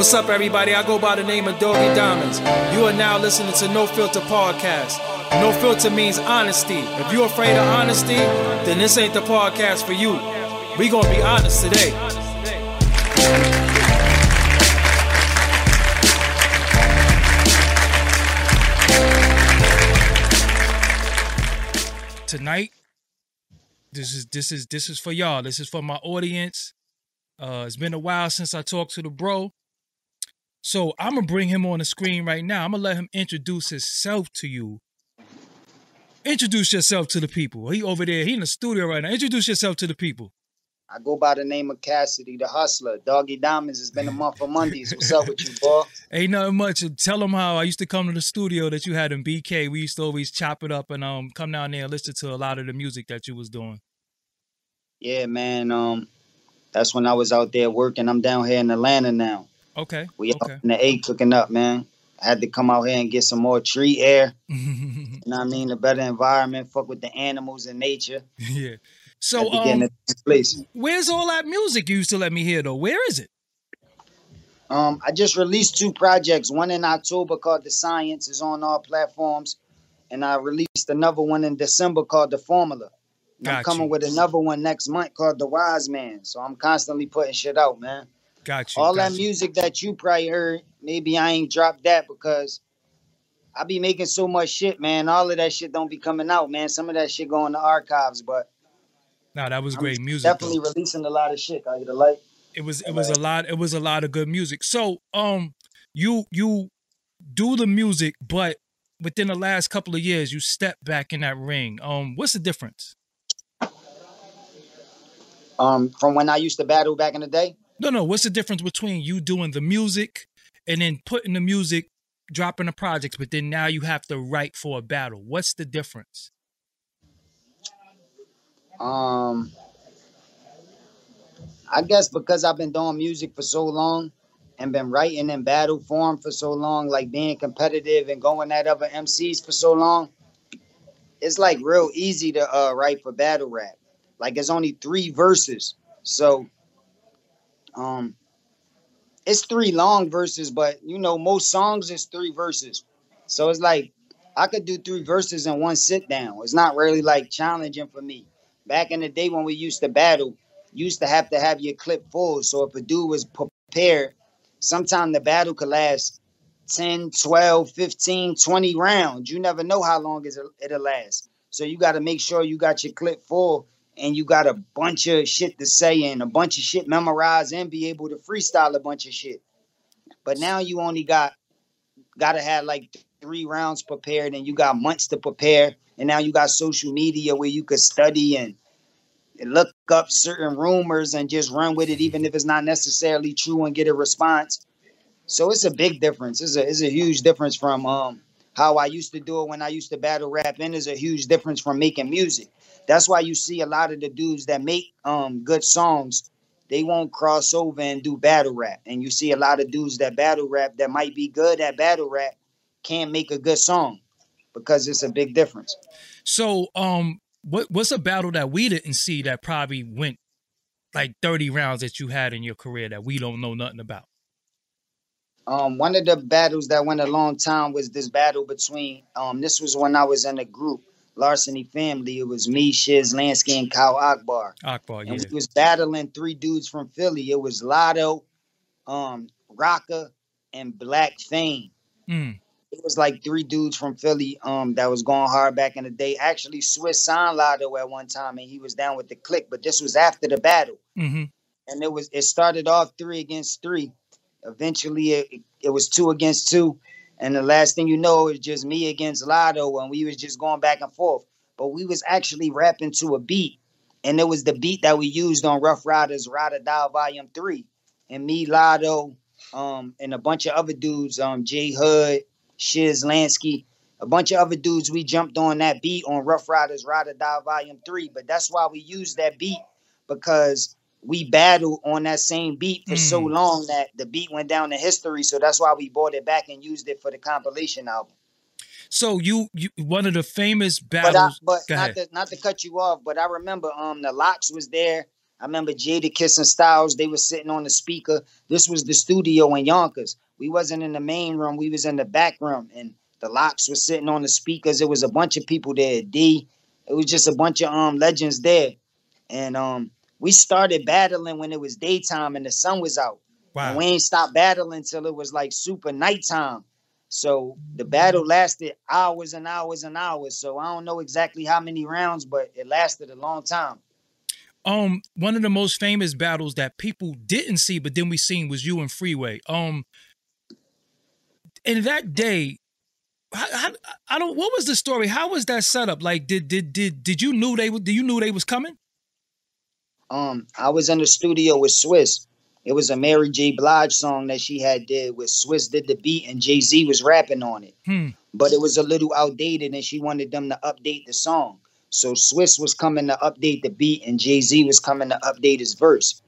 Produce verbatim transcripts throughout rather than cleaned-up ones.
What's up, everybody? I go by the name of Doggy Diamonds. You are now listening to No Filter Podcast. No filter means honesty. If you're afraid of honesty, then this ain't the podcast for you. We gonna be honest today. Tonight, this is this is this is for y'all. This is for my audience. Uh, it's been a while since I talked to the bro. So I'm gonna bring him on the screen right now. I'm gonna let him introduce himself to you. Introduce yourself to the people. He over there. He in the studio right now. Introduce yourself to the people. I go by the name of Cassidy, the hustler. Doggy Diamonds. It's been a month of Mondays. What's up with you, boy? Ain't nothing much. Tell them how I used to come to the studio that you had in B K. We used to always chop it up and um come down there and listen to a lot of the music that you was doing. Yeah, man. Um, that's when I was out there working. I'm down here in Atlanta now. Okay. We okay. out in the A cooking up, man. I had to come out here and get some more tree air. You know what I mean? A better environment. Fuck with the animals and nature. Yeah. So, um, get in this place. Where's all that music you used to let me hear, though? Where is it? Um, I just released two projects. One in October called The Science. Is on all platforms. And I released another one in December called The Formula. And I'm coming you. with another one next month called The Wise Man. So I'm constantly putting shit out, man. Got you. All got that you. music that you probably heard, maybe I ain't dropped that because I be making so much shit, man. All of that shit don't be coming out, man. Some of that shit go in the archives, but no, that was great I'm music. Definitely though. releasing a lot of shit. I get a light. It was it was a lot. It was a lot of good music. So, um, you you do the music, but within the last couple of years, you step back in that ring. Um, what's the difference? Um, from when I used to battle back in the day. No, no. What's the difference between you doing the music and then putting the music, dropping the projects, but then now you have to write for a battle? What's the difference? Um, I guess because I've been doing music for so long and been writing in battle form for so long, like being competitive and going at other M Cs for so long, it's like real easy to uh, write for battle rap. Like it's only three verses. So um, it's three long verses, but you know, most songs is three verses. So it's like I could do three verses in one sit down. It's not really like challenging for me. Back in the day when we used to battle, you used to have to have your clip full. So if a dude was prepared, sometimes the battle could last ten, twelve, fifteen, twenty rounds. You never know how long it'll last. So you got to make sure you got your clip full and you got a bunch of shit to say and a bunch of shit memorized and be able to freestyle a bunch of shit. But now you only got got to have like three rounds prepared and you got months to prepare. And now you got social media where you could study and look up certain rumors and just run with it, even if it's not necessarily true, and get a response. So it's a big difference. It's a, it's a huge difference from um, how I used to do it when I used to battle rap, and it's a huge difference from making music. That's why you see a lot of the dudes that make um, good songs, they won't cross over and do battle rap. And you see a lot of dudes that battle rap that might be good at battle rap can't make a good song because it's a big difference. So, um, what what's a battle that we didn't see that probably went like thirty rounds that you had in your career that we don't know nothing about? Um, one of the battles that went a long time was this battle between, um, this was when I was in a group, Larceny Family. It was me, Shiz Lansky, and Kyle Akbar. Akbar, yeah. And we was battling three dudes from Philly. It was Lotto, um, Rocka, and Black Fame. Mm. It was like three dudes from Philly um, that was going hard back in the day. Actually, Swiss signed Lotto at one time, and he was down with the clique. But this was after the battle. Mm-hmm. And it was it started off three against three. Eventually, it, it was two against two. And the last thing you know, it was just me against Lotto, and we was just going back and forth. But we was actually rapping to a beat. And it was the beat that we used on Rough Riders, Ride or Die Volume three. And me, Lotto, um, and a bunch of other dudes, um, J Hood, Shiz Lansky, a bunch of other dudes, we jumped on that beat on Rough Riders, Ride or Die Volume three. But that's why we used that beat, because we battled on that same beat for mm. so long that the beat went down in history. So that's why we brought it back and used it for the compilation album. So you, you one of the famous battles. But, I, but not to not to cut you off, but I remember um the Locks was there. I remember Jadakiss and Styles, they were sitting on the speaker. This was the studio in Yonkers. We wasn't in the main room, we was in the back room. And the Locks was sitting on the speakers. It was a bunch of people there. D. It was just a bunch of um legends there. And um we started battling when it was daytime and the sun was out. Wow. And we ain't stopped battling until it was like super nighttime. So the battle lasted hours and hours and hours. So I don't know exactly how many rounds, but it lasted a long time. Um, one of the most famous battles that people didn't see, but then we seen was you and Freeway. Um, in that day, I, I, I don't. What was the story? How was that set up? Like, did did did did you knew they would? Did you knew they was coming? Um, I was in the studio with Swizz. It was a Mary J. Blige song that she had did with Swizz did the beat and Jay-Z was rapping on it. Hmm. But it was a little outdated and she wanted them to update the song. So Swizz was coming to update the beat and Jay-Z was coming to update his verse.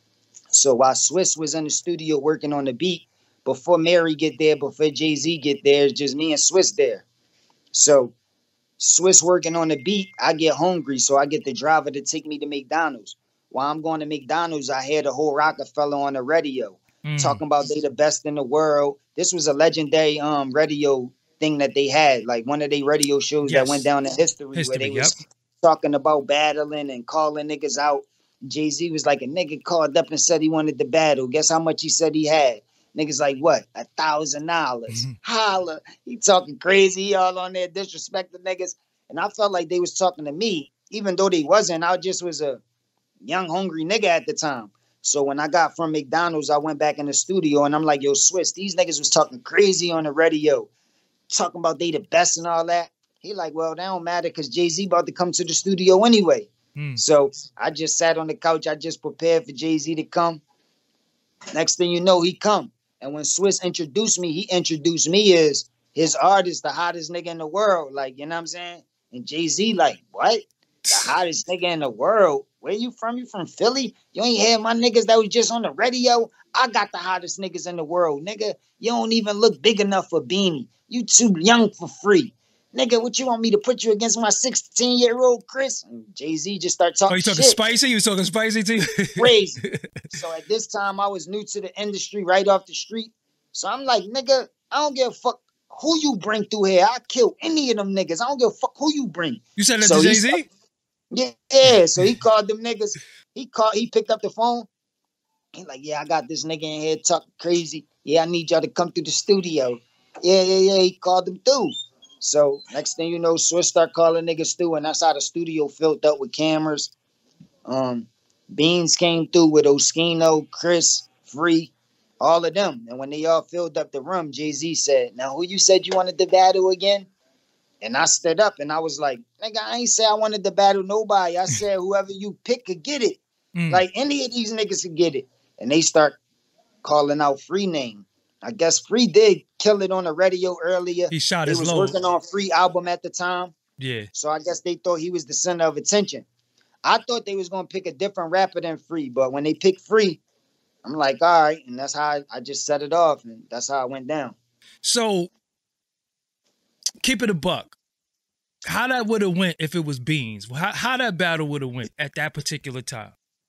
So while Swizz was in the studio working on the beat, before Mary get there, before Jay-Z get there, it's just me and Swizz there. So Swizz working on the beat, I get hungry, so I get the driver to take me to McDonald's. While I'm going to McDonald's, I hear the whole Rockefeller on the radio mm. talking about they the best in the world. This was a legendary um radio thing that they had, like one of their radio shows yes. that went down in history, history where they yep. was talking about battling and calling niggas out. Jay-Z was like, a nigga called up and said he wanted to battle. Guess how much he said he had? Niggas like, what? A thousand dollars. Holla. He talking crazy. He all on there disrespecting niggas. And I felt like they was talking to me, even though they wasn't. I just was a young, hungry nigga at the time. So when I got from McDonald's, I went back in the studio and I'm like, yo, Swizz, these niggas was talking crazy on the radio, talking about they the best and all that. He like, well, that don't matter because Jay-Z about to come to the studio anyway. Mm. So I just sat on the couch. I just prepared for Jay-Z to come. Next thing you know, he come. And when Swizz introduced me, he introduced me as his artist, the hottest nigga in the world. Like, you know what I'm saying? And Jay-Z like, what? The hottest nigga in the world? Where you from? You from Philly? You ain't hear my niggas that was just on the radio? I got the hottest niggas in the world, nigga. You don't even look big enough for Beanie. You too young for free. Nigga, what you want me to put you against my sixteen-year-old Chris? And Jay-Z just started talking shit. Oh, you talking shit. spicy? You was talking spicy too? Crazy. So at this time, I was new to the industry, right off the street. So I'm like, nigga, I don't give a fuck who you bring through here. I'll kill any of them niggas. I don't give a fuck who you bring. You said that so to Jay-Z? Started, yeah, yeah. So he called them niggas. He called. He picked up the phone. He like, yeah, I got this nigga in here talking crazy. Yeah, I need y'all to come through the studio. Yeah, yeah, yeah. He called them through. So next thing you know, Swizz start calling niggas through, and that's how the studio filled up with cameras. Um, Beans came through with Oskino, Chris, Free, all of them. And when they all filled up the room, Jay-Z said, now who you said you wanted to battle again? And I stood up and I was like, nigga, I ain't say I wanted to battle nobody. I said whoever you pick could get it. Mm. Like any of these niggas could get it. And they start calling out Free name. I guess Free did kill it on the radio earlier. He shot he his was load. working on Free album at the time. Yeah. So I guess they thought he was the center of attention. I thought they was going to pick a different rapper than Free. But when they picked Free, I'm like, all right. And that's how I, I just set it off. And that's how it went down. So keep it a buck. How that would have went if it was Beans? How, how that battle would have went at that particular time?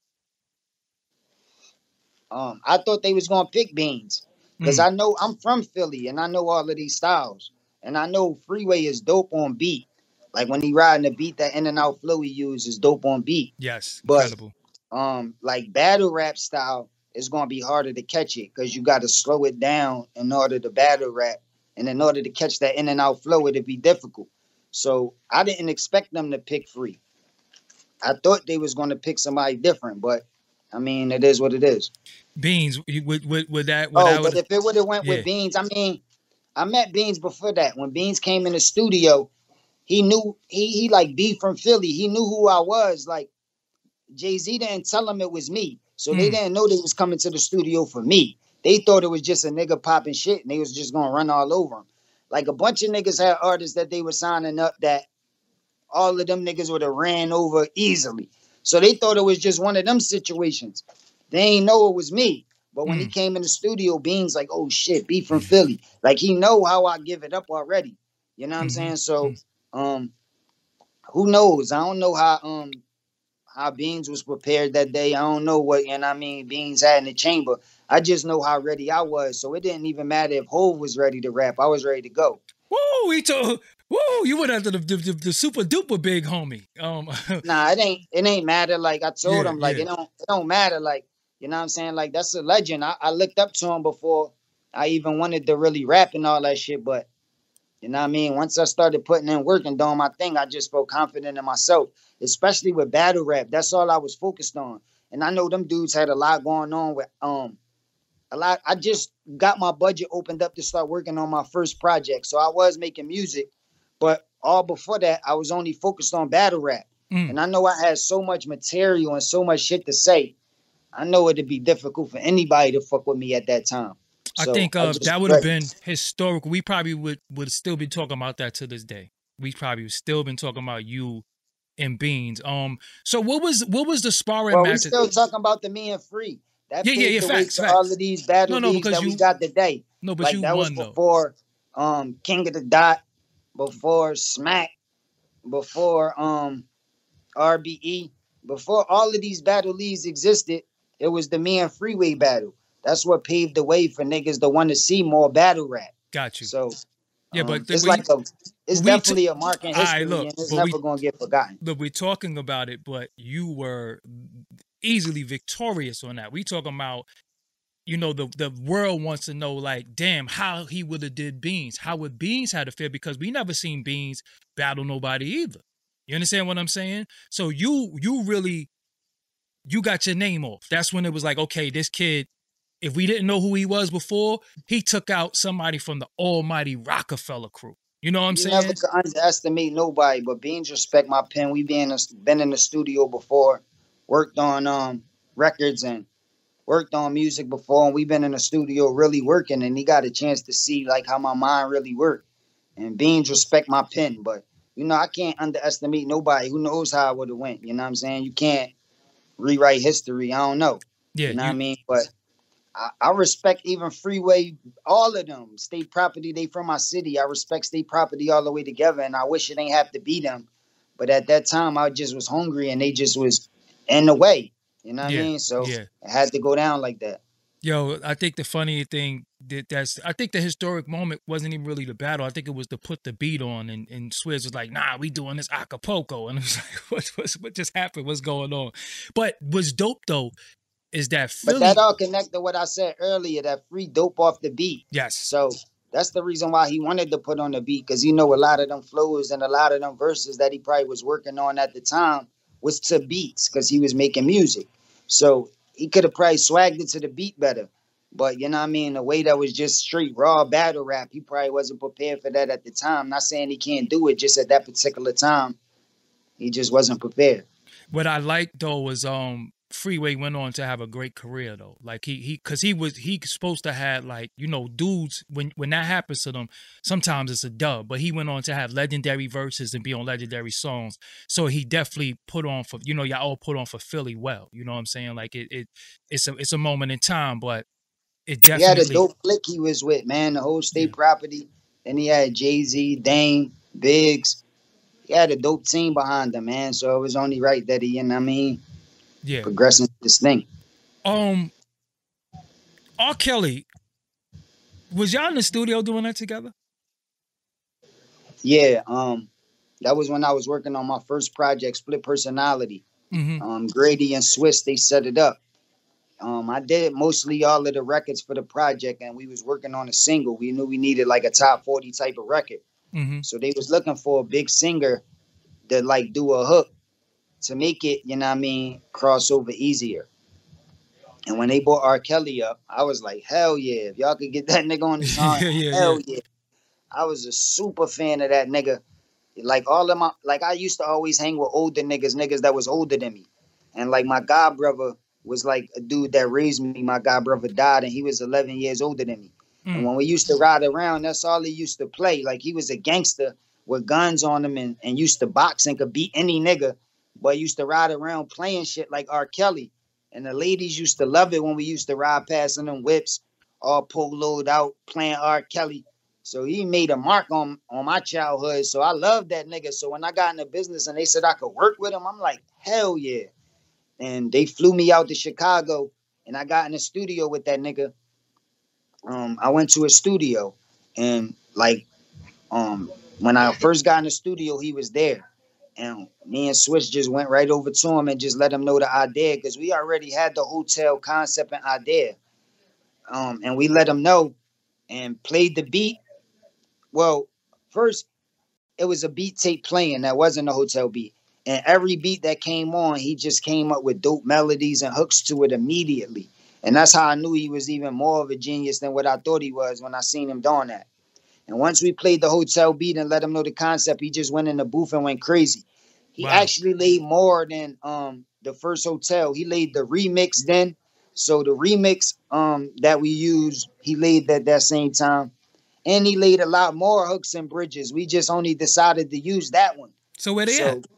Um, I thought they was going to pick Beans. Because mm. I know I'm from Philly and I know all of these styles. And I know Freeway is dope on beat. Like when he riding the beat, that in and out flow he uses is dope on beat. Yes, but, incredible. Um, like battle rap style is going to be harder to catch it because you got to slow it down in order to battle rap. And in order to catch that in and out flow, it'd be difficult. So I didn't expect them to pick Free. I thought they was going to pick somebody different, but I mean, it is what it is. Beans, with with, with that. With oh, that but if it would have went yeah. with Beans, I mean, I met Beans before that. When Beans came in the studio, he knew he he like B from Philly. He knew who I was. Like Jay-Z didn't tell him it was me, so mm. they didn't know they was coming to the studio for me. They thought it was just a nigga popping shit, and they was just gonna run all over him. Like a bunch of niggas had artists that they were signing up that all of them niggas would have ran over easily. So they thought it was just one of them situations. They ain't know it was me. But when mm. he came in the studio, Beans like, oh shit, B from Philly. Like he know how I give it up already. You know what I'm mm-hmm. saying? So um, who knows? I don't know how um how Beans was prepared that day. I don't know what, you know what I mean, Beans had in the chamber. I just know how ready I was. So it didn't even matter if Hov was ready to rap. I was ready to go. Woo, he told woo, you went after the the, the, the super duper big homie. Um Nah, it ain't it ain't matter. Like I told yeah, him, like yeah. it don't it don't matter. Like, you know what I'm saying? Like that's a legend. I, I looked up to him before I even wanted to really rap and all that shit. But you know what I mean? Once I started putting in work and doing my thing, I just felt confident in myself, especially with battle rap. That's all I was focused on. And I know them dudes had a lot going on with um a lot. I just got my budget opened up to start working on my first project. So I was making music, but all before that, I was only focused on battle rap. Mm. And I know I had so much material and so much shit to say. I know it'd be difficult for anybody to fuck with me at that time. I So think I uh, just that would have ready. been historical. We probably would would still be talking about that to this day. We probably would still been talking about you and Beans. Um, so what was what was the sparring Well, we match? still talking about the me and free. That Yeah, yeah, yeah. paved the way Facts, to all facts. of these battle No, no, leagues because that we you got today. no, but Like you that was won though. before um King of the Dot, before Smack, before um R B E, before all of these battle leagues existed. It was the me and Freeway battle. That's what paved the way for niggas to want to see more battle rap. Got you. So Yeah, um, but the, it's we like a, it's we t- definitely a mark in all right, history, look, and it's but we never gonna get forgotten. look, we're talking about it, but you were easily victorious on that. We talking about, you know, the the world wants to know, like, damn, how he would have did Beans. How would Beans had to feel? Because we never seen Beans battle nobody either. You understand what I'm saying? So you you really you got your name off. That's when it was like, okay, this kid, if we didn't know who he was before, he took out somebody from the almighty Rockefeller crew. You know what I'm You never saying? could underestimate nobody, but Beans respect my pen. We been in, been in the studio before, worked on um records and worked on music before, and we've been in the studio really working. And he got a chance to see like how my mind really worked. And Beans respect my pen, but you know I can't underestimate nobody. Who knows how I would have went? You know what I'm saying? You can't rewrite history. I don't know. Yeah, You know what I you mean? But I, I respect even Freeway, all of them. State property, they from my city. I respect state property all the way together, and I wish it ain't have to be them. But at that time, I just was hungry, and they just was in the way. You know what I yeah, mean? So yeah. it had to go down like that. Yo, I think the funny thing that that's I think the historic moment wasn't even really the battle. I think it was to put the beat on, and, and Swizz was like, nah, we doing this Acapulco. And it was like, what, what, what just happened? What's going on? But what's dope though is that But that Philly, all connect to what I said earlier, that free dope off the beat. yes, So that's the reason why he wanted to put on the beat, because you know a lot of them flows and a lot of them verses that he probably was working on at the time was to beats because he was making music. So he could have probably swagged it to the beat better. But you know what I mean? The way that was just straight raw battle rap, he probably wasn't prepared for that at the time. Not saying he can't do it, just at that particular time, he just wasn't prepared. what I liked though was um Freeway went on to have a great career though. Like he he because he was he supposed to have, like, you know, dudes, when when that happens to them, sometimes it's a dub. But he went on to have legendary verses and be on legendary songs. So he definitely put on for, you know, y'all all put on for Philly well. You know what I'm saying? Like it it it's a it's a moment in time, but it He had a definitely dope clique he was with, man. The whole yeah. state property. Then he had Jay Z, Dame, Biggs. He had a dope team behind him, man. So it was only right that he, you know what I mean, Yeah. progressing this thing. Um R. Kelly, was y'all in the studio doing that together? Yeah, um, that was when I was working on my first project, Split Personality. Mm-hmm. Um, Grady and Swiss, they set it up. Um, I did mostly all of the records for the project, and we was working on a single. We knew we needed like a top forty type of record. Mm-hmm. So they was looking for a big singer to like do a hook to make it, you know what I mean, cross over easier. And when they brought R. Kelly up, I was like, hell yeah. If y'all could get that nigga on the song, yeah, yeah, hell yeah. yeah. I was a super fan of that nigga. Like all of my, like I used to always hang with older niggas, niggas that was older than me. And like my god brother was like a dude that raised me. My god brother died and he was eleven years older than me. Mm. And when we used to ride around, that's all he used to play. Like he was a gangster with guns on him and, and used to box and could beat any nigga. But used to ride around playing shit like R. Kelly. And the ladies used to love it when we used to ride past in them whips, all poloed out, playing R. Kelly. So he made a mark on, on my childhood. So I loved that nigga. So when I got in the business and they said I could work with him, I'm like, hell yeah. and they flew me out to Chicago, and I got in the studio with that nigga. Um, I went to a studio, and like, um, when I first got in the studio, he was there, and me and Switch just went right over to him and just let him know the idea because we already had the hotel concept and idea, um, and we let him know and played the beat. Well, first it was a beat tape playing that wasn't a hotel beat. And every beat that came on, he just came up with dope melodies and hooks to it immediately. And that's how I knew he was even more of a genius than what I thought he was when I seen him doing that. And once we played the hotel beat and let him know the concept, he just went in the booth and went crazy. He Wow. actually laid more than um, the first hotel. He laid the remix then. So the remix um, that we used, he laid that that same time. And he laid a lot more hooks and bridges. We just only decided to use that one. So where they So, at?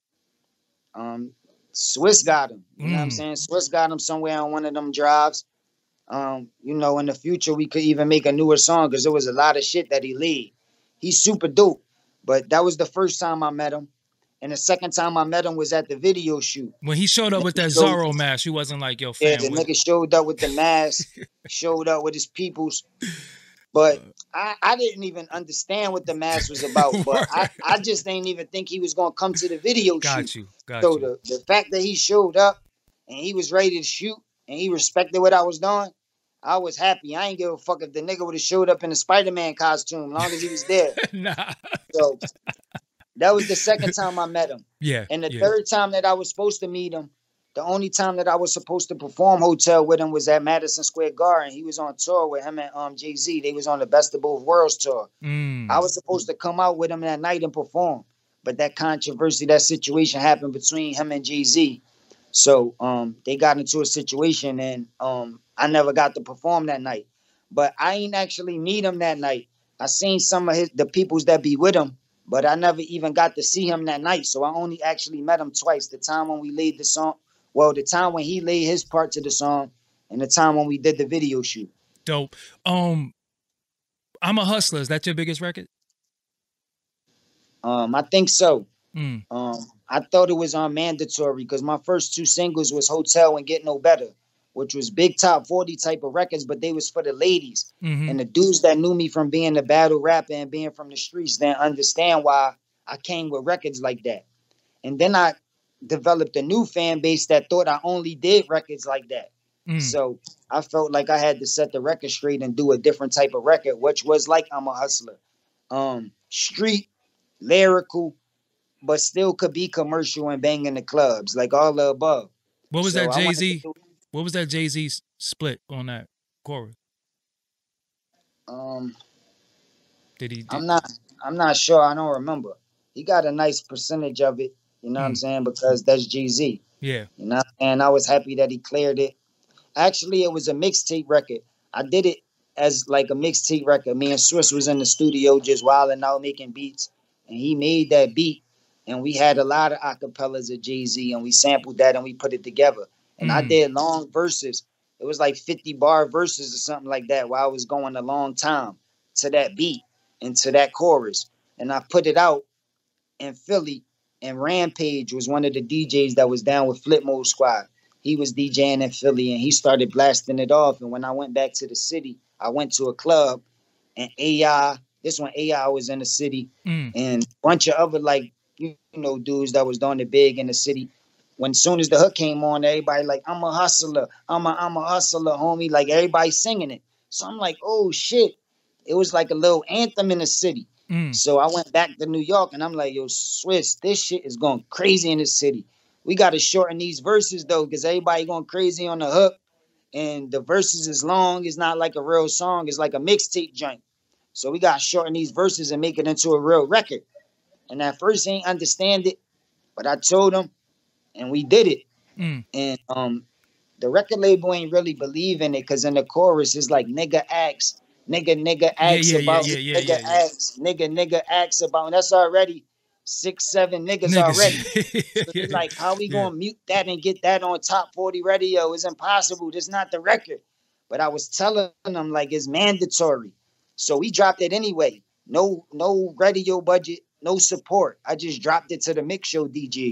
um, Swiss got him. You know what I'm Mm. saying? Swiss got him somewhere on one of them drives. Um, you know, in the future we could even make a newer song because there was a lot of shit that he laid. He's super dope. But that was the first time I met him. And the second time I met him was at the video shoot. When he showed up with that So- Zorro mask, you wasn't like, yo, Yeah, fam. the what- nigga showed up with the mask, showed up with his peoples. But I, I didn't even understand what the mask was about. But I, I just didn't even think he was going to come to the video shoot. Got you. Got So you. the, the fact that he showed up and he was ready to shoot and he respected what I was doing, I was happy. I ain't give a fuck if the nigga would have showed up in a Spider-Man costume, long as he was there. Nah. So that was the second time I met him. Yeah. And the yeah. third time that I was supposed to meet him, the only time that I was supposed to perform hotel with him was at Madison Square Garden. He was on tour with him and um Jay-Z. They was on the Best of Both Worlds tour. Mm. I was supposed to come out with him that night and perform. But that controversy, that situation happened between him and Jay-Z. So um they got into a situation and um I never got to perform that night. But I ain't actually meet him that night. I seen some of his the peoples that be with him, but I never even got to see him that night. So I only actually met him twice. The time when we laid the song, well, the time when he laid his part to the song, and the time when we did the video shoot. Dope. Um, I'm a Hustler. Is that your biggest record? Um, I think so. Mm. Um, I thought it was on mandatory because my first two singles was Hotel and Get No Better, which was big top forty type of records, but they was for the ladies. Mm-hmm. And the dudes that knew me from being a battle rapper and being from the streets didn't understand why I came with records like that. And then I developed a new fan base that thought I only did records like that. Mm. So I felt like I had to set the record straight and do a different type of record, which was like I'm a Hustler. Um, street, lyrical, but still could be commercial and bang in the clubs, like all the above. What was So that I wanted to Jay-Z? do- What was that Jay-Z split on that chorus? Um, Did he? Did, I'm not. I'm not sure. I don't remember. He got a nice percentage of it. You know what I'm Mm. saying? Because that's Jay-Z. yeah. You know, and I was happy that he cleared it. Actually, it was a mixtape record. I did it as like a mixtape record. Me and Swiss was in the studio just wilding out making beats, and he made that beat. And we had a lot of acapellas of Jay-Z, and we sampled that and we put it together. And I Mm. did long verses. It was like fifty bar verses or something like that, while I was going a long time to that beat and to that chorus. And I put it out in Philly, and Rampage was one of the D Js that was down with Flip Mode Squad. He was DJing in Philly, and he started blasting it off. And when I went back to the city, I went to a club, and A I, this one A I was in the city, Mm. and a bunch of other like you know dudes that was doing it big in the city. When soon as the hook came on, everybody like, I'm a hustler, I'm a I'm a hustler, homie. Like everybody singing it. So I'm like, oh shit. It was like a little anthem in the city. Mm. So I went back to New York and I'm like, yo, Swiss, this shit is going crazy in the city. We got to shorten these verses though, because everybody going crazy on the hook. And the verses is long. It's not like a real song. It's like a mixtape joint. So we got to shorten these verses and make it into a real record. And at first he ain't understand it, but I told him and we did it. Mm. And um, the record label ain't really believe in it because in the chorus it's like nigga acts, nigga nigga acts yeah, yeah, about yeah, it, yeah, nigga yeah, yeah. acts, nigga nigga acts about, and that's already six, seven niggas, already. So yeah. it's like, how we Yeah. gonna mute that and get that on top forty radio? It's impossible. This not the record. But I was telling them like it's mandatory. So we dropped it anyway. No, no radio budget, no support. I just dropped it to the mix show D Js.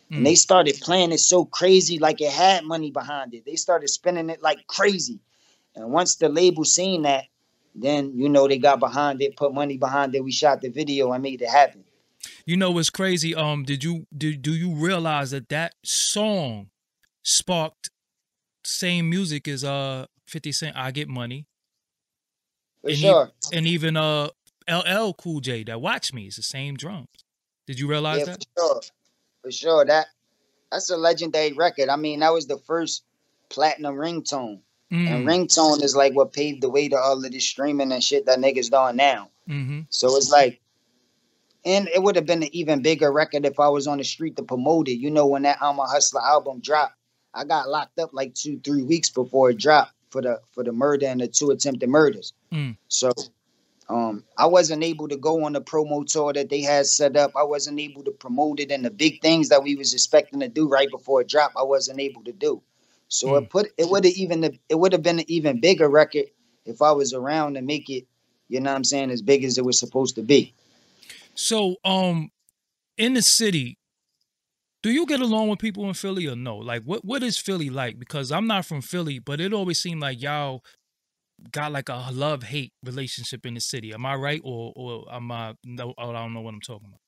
And they Mm. started playing it so crazy, like it had money behind it. They started spinning it like crazy. And once the label seen that, then you know they got behind it, put money behind it. We shot the video and made it happen. You know what's crazy? Um, did you do do you realize that that song sparked same music as uh fifty Cent, I Get Money, For and even sure. and even uh L L Cool J, that Watch Me, is the same drums. Did you realize Yeah, for that? sure. For sure. That that's a legendary record. I mean, that was the first platinum ringtone. And Mm. ringtone is like what paved the way to all of this streaming and shit that niggas doing now. Mm-hmm. So it's like, and it would have been an even bigger record if I was on the street to promote it. You know, when that I'm a Hustler album dropped, I got locked up like two, three weeks before it dropped for the for the murder and the two attempted murders. Mm. So um, I wasn't able to go on the promo tour that they had set up. I wasn't able to promote it, and the big things that we was expecting to do right before it dropped, I wasn't able to do. So Mm. it put it would have even it would have been an even bigger record if I was around to make it, you know what I'm saying, as big as it was supposed to be. So, um, in the city, do you get along with people in Philly or no? Like, what what is Philly like? Because I'm not from Philly, but it always seemed like y'all got like a love hate relationship in the city. Am I right, or or am I no? I don't know what I'm talking about.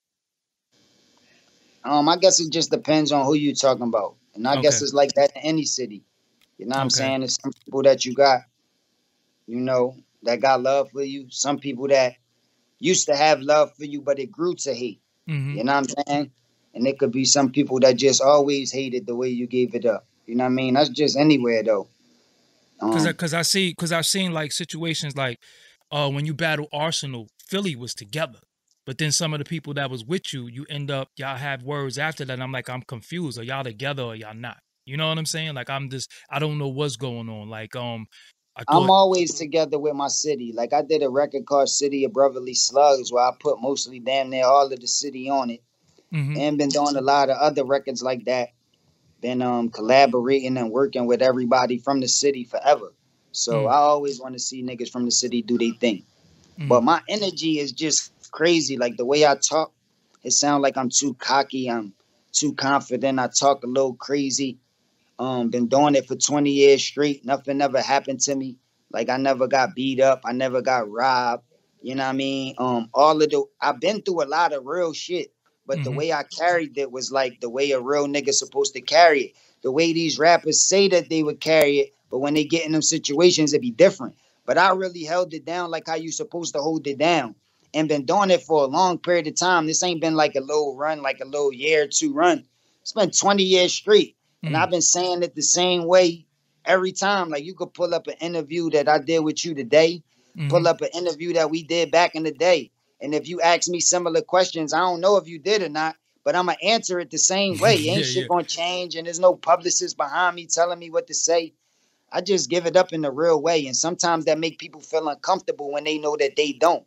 Um, I guess it just depends on who you talking about, and I guess Okay, it's like that in any city. You know what I'm okay, saying? There's some people that you got, you know, that got love for you. Some people that used to have love for you, but it grew to hate. mm-hmm. You know what I'm saying? And it could be some people that just always hated the way you gave it up. You know what I mean? That's just anywhere though. Cause I Um, cause I see cause I've seen like situations like, uh, when you battle Arsenal, Philly was together. But then some of the people that was with you, you end up y'all have words after that. And I'm like, I'm confused. Are y'all together or y'all not? You know what I'm saying? Like I'm just I don't know what's going on. Like um I I'm thought always together with my city. Like I did a record called City of Brotherly Slugs where I put mostly damn near all of the city on it. mm-hmm, And been doing a lot of other records like that. Been um collaborating and working with everybody from the city forever. So mm, I always want to see niggas from the city do their thing. mm, But my energy is just crazy. Like the way I talk, it sounds like I'm too cocky. I'm too confident. I talk a little crazy. Um, been doing it for twenty years straight. Nothing ever happened to me. Like I never got beat up. I never got robbed. You know what I mean? Um, all of the I've been through a lot of real shit. But the mm-hmm. way I carried it was like the way a real nigga supposed to carry it. The way these rappers say that they would carry it, but when they get in them situations, it be different. But I really held it down like how you supposed to hold it down. And been doing it for a long period of time. This ain't been like a little run, like a little year or two run. It's been twenty years straight. And Mm, I've been saying it the same way every time. Like you could pull up an interview that I did with you today, mm-hmm. pull up an interview that we did back in the day. And if you ask me similar questions, I don't know if you did or not, but I'm gonna answer it the same way. Yeah, Ain't shit yeah. gonna change, and there's no publicist behind me telling me what to say. I just give it up in the real way, and sometimes that make people feel uncomfortable when they know that they don't.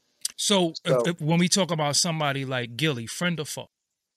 So if, So, if, when we talk about somebody like Gilly, friend or foe?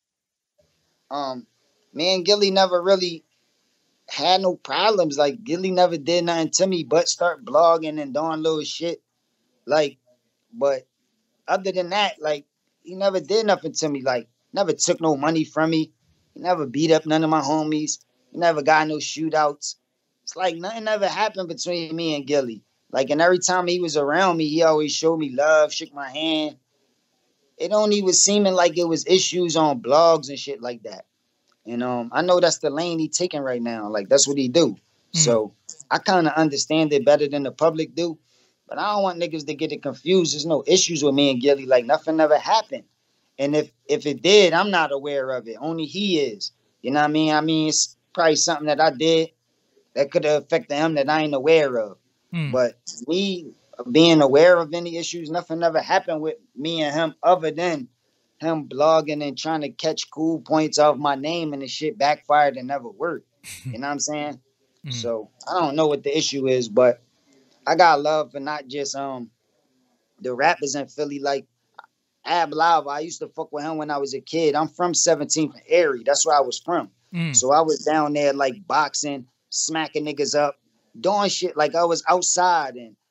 um, me and Gilly never really had no problems. Like Gilly never did nothing to me but start blogging and doing little shit. Like, but other than that, like he never did nothing to me. Like, never took no money from me. He never beat up none of my homies. He never got no shootouts. It's like nothing ever happened between me and Gilly. Like, and every time he was around me, he always showed me love, shook my hand. It only was seeming like it was issues on blogs and shit like that. And um, I know that's the lane he taking right now. Like that's what he do. Mm, So I kind of understand it better than the public do. But I don't want niggas to get it confused. There's no issues with me and Gilly. Like nothing ever happened. And if if it did, I'm not aware of it. Only he is. You know what I mean? I mean, it's probably something that I did that could have affected him that I ain't aware of. mm. But me being aware of any issues, nothing ever happened with me and him other than him blogging and trying to catch cool points off my name and the shit backfired and never worked. You know what I'm saying? Mm. So I don't know what the issue is, but I got love for not just um the rappers in Philly like Ab Lava. I used to fuck with him when I was a kid. I'm from seventeenth and Erie. That's where I was from. Mm. So I was down there like boxing, smacking niggas up, doing shit like I was outside and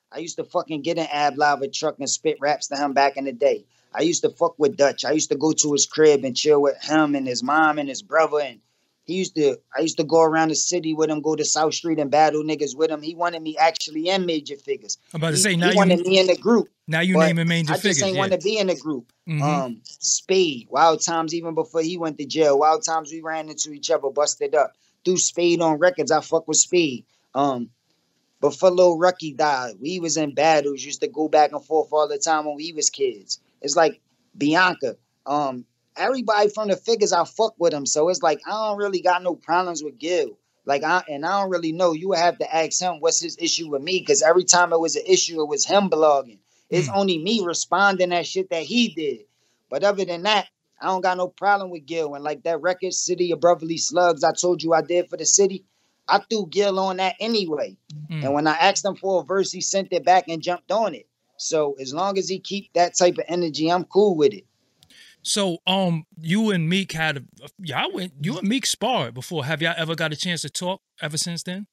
I used to fucking get in Ab Lava truck and spit raps to him back in the day. I used to fuck with Dutch. I used to go to his crib and chill with him and his mom and his brother. And he used to, I used to go around the city with him, go to South Street and battle niggas with him. He wanted me actually in Major Figures. I'm about to he, say, now he you wanted me in the group. Now you naming Major I Figures. just ain't yeah. want to be in the group. Mm-hmm. Um, Spade, Wild Times, even before he went to jail. Wild Times, we ran into each other, busted up. Through Spade on records, I fuck with Spade. Um, before Lil Rucky died, we was in battles, used to go back and forth all the time when we was kids. It's like Bianca. Um, everybody from the Figures, I fuck with them. So it's like, I don't really got no problems with Gil. Like, I and I don't really know. You would have to ask him what's his issue with me, because every time it was an issue, it was him blogging. It's mm. only me responding that shit that he did. But other than that, I don't got no problem with Gil. And like that record, City of Brotherly Slugs, I told you I did for the city, I threw Gil on that anyway. Mm. And when I asked him for a verse, he sent it back and jumped on it. So as long as he keep that type of energy, I'm cool with it. So, um, you and Meek had, a, y'all went, you and Meek sparred before. Have y'all ever got a chance to talk ever since then?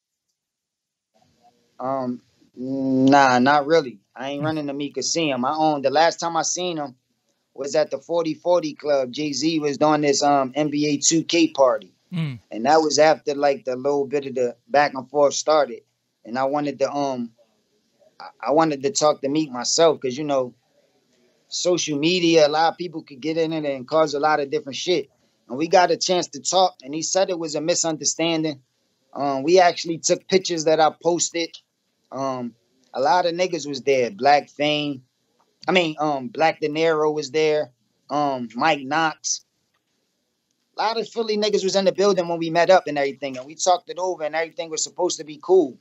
Um, nah, not really. I ain't mm. running to Meek to see him. I own, the last time I seen him was at the forty forty club. Jay-Z was doing this um N B A two K party. Mm. And that was after like the little bit of the back and forth started. And I wanted to, um, I, I wanted to talk to Meek myself, because, you know, social media, a lot of people could get in it and cause a lot of different shit. And we got a chance to talk, and he said it was a misunderstanding. Um, we actually took pictures that I posted. Um, a lot of niggas was there. Black Fame. I mean, um, Black De Niro was there. Um, Mike Knox. A lot of Philly niggas was in the building when we met up and everything, and we talked it over, and everything was supposed to be cool.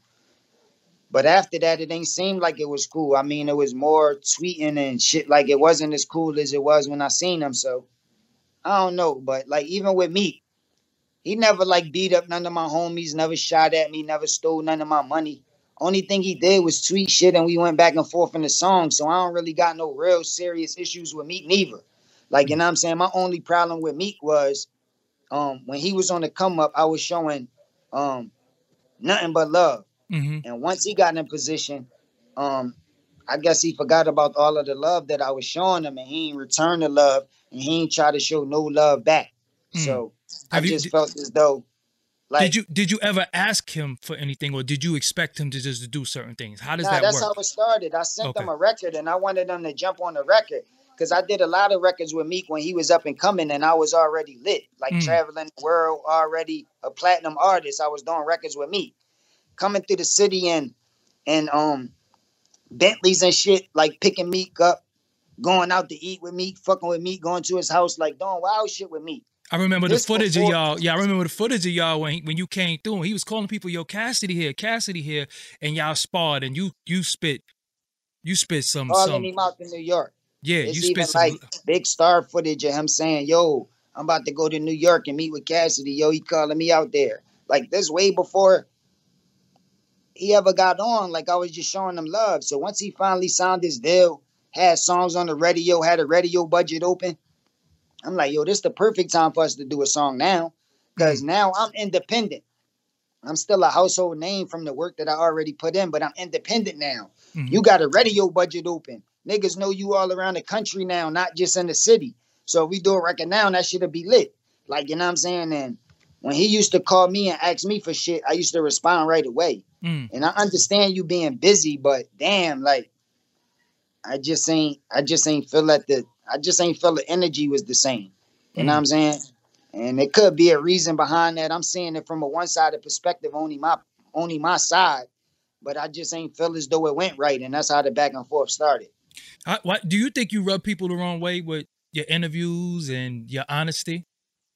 But after that, it ain't seem like it was cool. I mean, it was more tweeting and shit. Like, it wasn't as cool as it was when I seen him. So, I don't know. But, like, even with Meek, he never, like, beat up none of my homies, never shot at me, never stole none of my money. Only thing he did was tweet shit, and we went back and forth in the song. So, I don't really got no real serious issues with Meek neither. Like, you know what I'm saying? My only problem with Meek was um, when he was on the come-up, I was showing um, nothing but love. Mm-hmm. And once he got in position, um, I guess he forgot about all of the love that I was showing him, and he ain't returned the love, and he ain't try to show no love back. Mm. So Have I just you, felt as though, like, did you did you ever ask him for anything, or did you expect him to just do certain things? How does nah, that that's work? That's how it started. I sent okay. them a record, and I wanted them to jump on the record, because I did a lot of records with Meek when he was up and coming, and I was already lit, like mm. traveling the world, already a platinum artist. I was doing records with Meek. Coming through the city and and um Bentleys and shit, like picking Meek up, going out to eat with Meek, fucking with Meek, going to his house, like doing wild shit with Meek. I remember this the footage before, of y'all. Yeah, I remember the footage of y'all when he, when you came through, and he was calling people, "Yo, Cassidy here, Cassidy here," and y'all sparred, and you you spit, you spit some. Calling some, him out in New York. Yeah, it's you even spit some like big star footage of him saying, "Yo, I'm about to go to New York and meet with Cassidy." Yo, he calling me out there. Like this way before he ever got on. Like I was just showing him love. So once he finally signed his deal, had songs on the radio, had a radio budget open, I'm like, yo, this is the perfect time for us to do a song now. Because mm. now I'm independent. I'm still a household name from the work that I already put in, but I'm independent now. Mm-hmm. You got a radio budget open. Niggas know you all around the country now, not just in the city. So if we do a record now, that shit'll be lit. Like, you know what I'm saying? And when he used to call me and ask me for shit, I used to respond right away. Mm. And I understand you being busy, but damn, like, I just ain't, I just ain't feel that the, I just ain't feel the energy was the same. You mm. know what I'm saying? And it could be a reason behind that. I'm seeing it from a one-sided perspective, only my, only my side, but I just ain't feel as though it went right. And that's how the back and forth started. I, why, do you think you rub people the wrong way with your interviews and your honesty?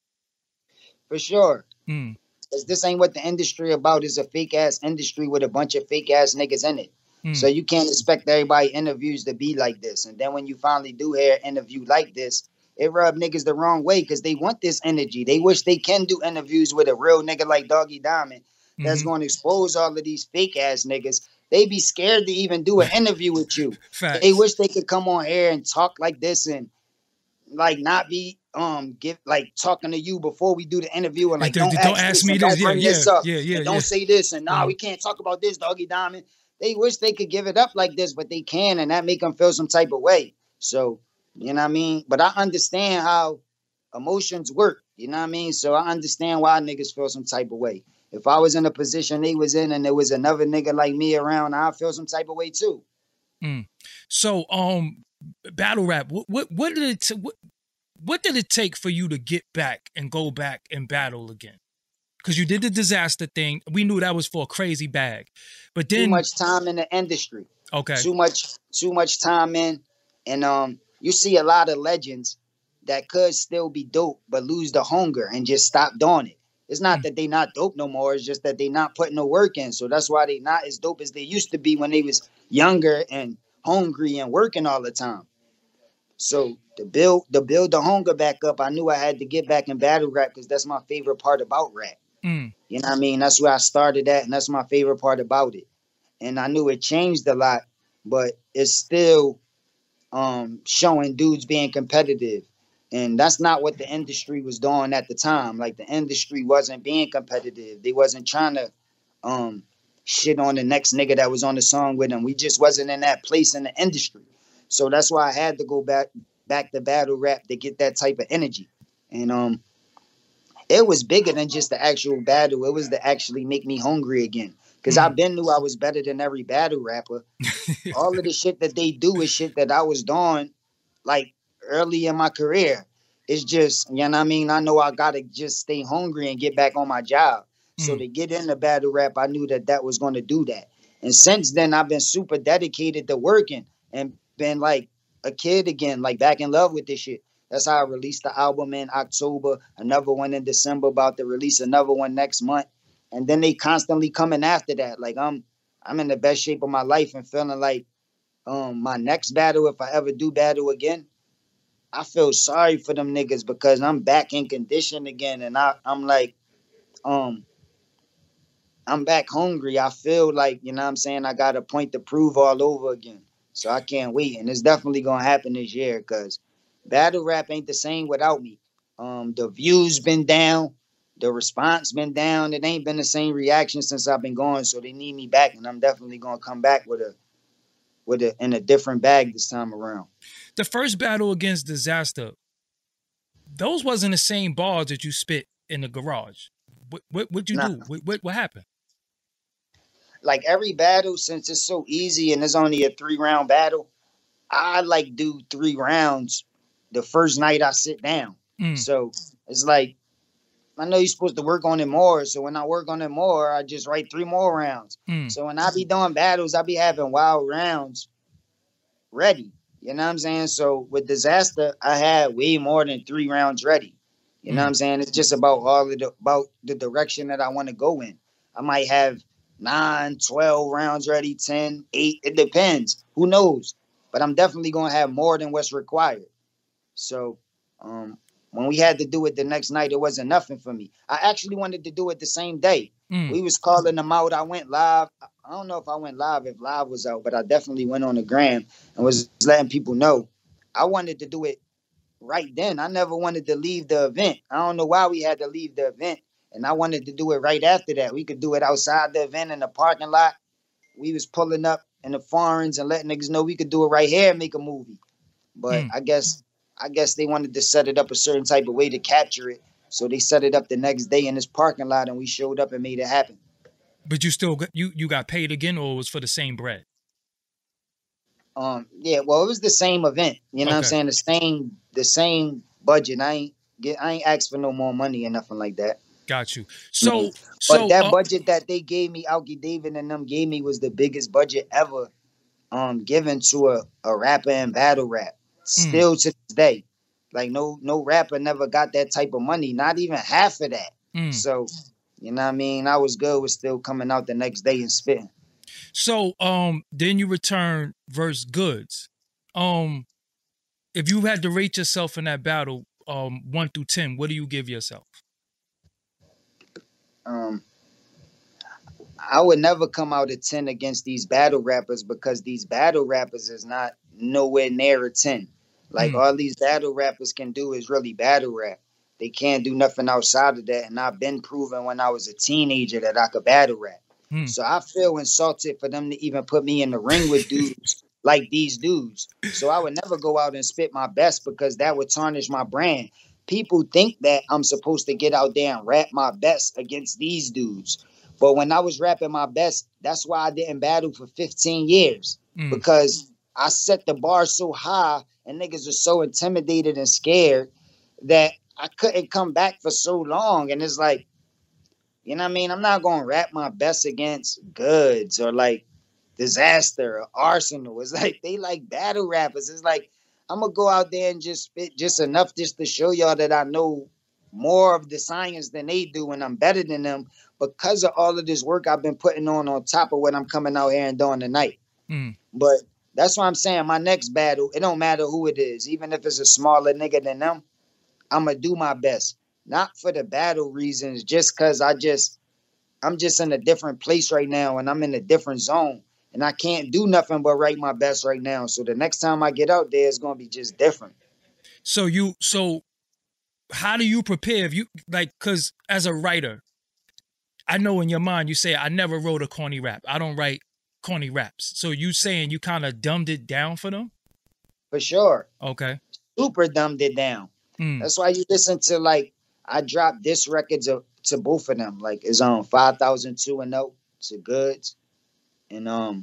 For sure. Mm. Because this ain't what the industry about. It's a fake ass industry with a bunch of fake ass niggas in it. Mm. So you can't expect everybody interviews to be like this. And then when you finally do hear an interview like this, it rub niggas the wrong way because they want this energy. They wish they can do interviews with a real nigga like Doggy Diamond that's mm-hmm. going to expose all of these fake ass niggas. They be scared to even do an interview with you. Facts. They wish they could come on air and talk like this and like not be um give like talking to you before we do the interview and like don't, don't, don't ask, ask this me and this. don't bring yeah, this up. Yeah, yeah, and don't yeah. say this and nah, mm-hmm. we can't talk about this, Doggy Diamond. they wish they could give it up like this, but they can, and that make them feel some type of way. So, you know what I mean? But I understand how emotions work. You know what I mean? So I understand why niggas feel some type of way. If I was in a position they was in and there was another nigga like me around, I'd feel some type of way too. Mm. So, um, battle rap. What what what did it t- what, what did it take for you to get back and go back and battle again? Because you did the disaster thing. We knew that was for a crazy bag, but then Too much time in the industry. Okay. Too much too much time in, and um, you see a lot of legends that could still be dope but lose the hunger and just stop doing it. It's not mm. that they not dope no more. It's just that they not putting no work in. So that's why they not as dope as they used to be when they was younger and hungry and working all the time. So to build to build the hunger back up, I knew I had to get back in battle rap because that's my favorite part about rap. Mm. You know what I mean? That's where I started at, and that's my favorite part about it. And I knew it changed a lot, but it's still um, showing dudes being competitive. And that's not what the industry was doing at the time. Like, the industry wasn't being competitive. They wasn't trying to um, shit on the next nigga that was on the song with them. We just wasn't in that place in the industry. So that's why I had to go back back to battle rap to get that type of energy. And um, it was bigger than just the actual battle. It was to actually make me hungry again. Because mm. I been knew I was better than every battle rapper. All of the shit that they do is shit that I was doing, like, early in my career. It's just, you know what I mean? I know I got to just stay hungry and get back on my job. Mm. So to get into battle rap, I knew that that was going to do that. And since then, I've been super dedicated to working and been like a kid again, like back in love with this shit. That's how I released the album in October, another one in December, about to release another one next month. And then they constantly coming after that. Like, I'm I'm in the best shape of my life and feeling like um my next battle, if I ever do battle again, I feel sorry for them niggas because I'm back in condition again. And I, I'm like, um, I'm back hungry. I feel like, you know what I'm saying, I got a point to prove all over again. So I can't wait. And it's definitely going to happen this year because battle rap ain't the same without me. Um, the views been down. The response been down. It ain't been the same reaction since I've been going. So they need me back. And I'm definitely going to come back with a, with a, in a different bag this time around. The first battle against Disaster, those wasn't the same bars that you spit in the garage. What what what'd you nah. do? What, what what happened? Like every battle, since it's so easy and it's only a three round battle, I like do three rounds the first night I sit down. Mm. So it's like, I know you're supposed to work on it more. So when I work on it more, I just write three more rounds. Mm. So when I be doing battles, I be having wild rounds ready. You know what I'm saying? So with Disaster, I had way more than three rounds ready. You know mm. what I'm saying? It's just about all of the, about the direction that I want to go in. I might have nine, twelve rounds ready, ten, eight. It depends. Who knows? But I'm definitely going to have more than what's required. So um, when we had to do it the next night, it wasn't nothing for me. I actually wanted to do it the same day. Mm. We was calling them out. I went live. I don't know if I went live, if live was out, but I definitely went on the gram and was letting people know. I wanted to do it right then. I never wanted to leave the event. I don't know why we had to leave the event. And I wanted to do it right after that. We could do it outside the event in the parking lot. We was pulling up in the foreigns and letting niggas know we could do it right here and make a movie. But mm. I guess I guess they wanted to set it up a certain type of way to capture it. So they set it up the next day in this parking lot and we showed up and made it happen. But you still got, you you got paid again, or it was for the same bread? Um, yeah, well, it was the same event. You know okay. what I'm saying? The same the same budget. I ain't get I ain't asked for no more money or nothing like that. Got you. So, mm-hmm. but so that uh, budget that they gave me, Alki David and them gave me, was the biggest budget ever um given to a, a rapper in battle rap. Still mm. to this day. Like no no rapper never got that type of money, not even half of that. Mm. So, you know what I mean? I was good with still coming out the next day and spitting. So, um, then you return versus Goods. Um, if you had to rate yourself in that battle, um, one through ten, what do you give yourself? Um, I would never come out at ten against these battle rappers because these battle rappers is not nowhere near a ten. Like mm. all these battle rappers can do is really battle rap. They can't do nothing outside of that. And I've been proven when I was a teenager that I could battle rap. Hmm. So I feel insulted for them to even put me in the ring with dudes like these dudes. So I would never go out and spit my best because that would tarnish my brand. People think that I'm supposed to get out there and rap my best against these dudes. But when I was rapping my best, that's why I didn't battle for fifteen years. Mm. Because I set the bar so high and niggas are so intimidated and scared that I couldn't come back for so long. And it's like, you know what I mean? I'm not gonna rap my best against Goods or like Disaster or Arsenal. It's like they like battle rappers. It's like I'm gonna go out there and just spit just enough just to show y'all that I know more of the science than they do and I'm better than them because of all of this work I've been putting on on top of what I'm coming out here and doing tonight. Mm. But that's what I'm saying. My next battle, it don't matter who it is, even if it's a smaller nigga than them, I'm gonna do my best. Not for the battle reasons, just cause I just I'm just in a different place right now and I'm in a different zone. And I can't do nothing but write my best right now. So the next time I get out there, it's gonna be just different. So you so how do you prepare if you like cause as a writer, I know in your mind you say I never wrote a corny rap. I don't write corny raps. So you saying you kind of dumbed it down for them? For sure. Okay. Super dumbed it down. Mm. That's why you listen to like I dropped this record to, to both of them. Like it's on five thousand two and oh to Goods. And um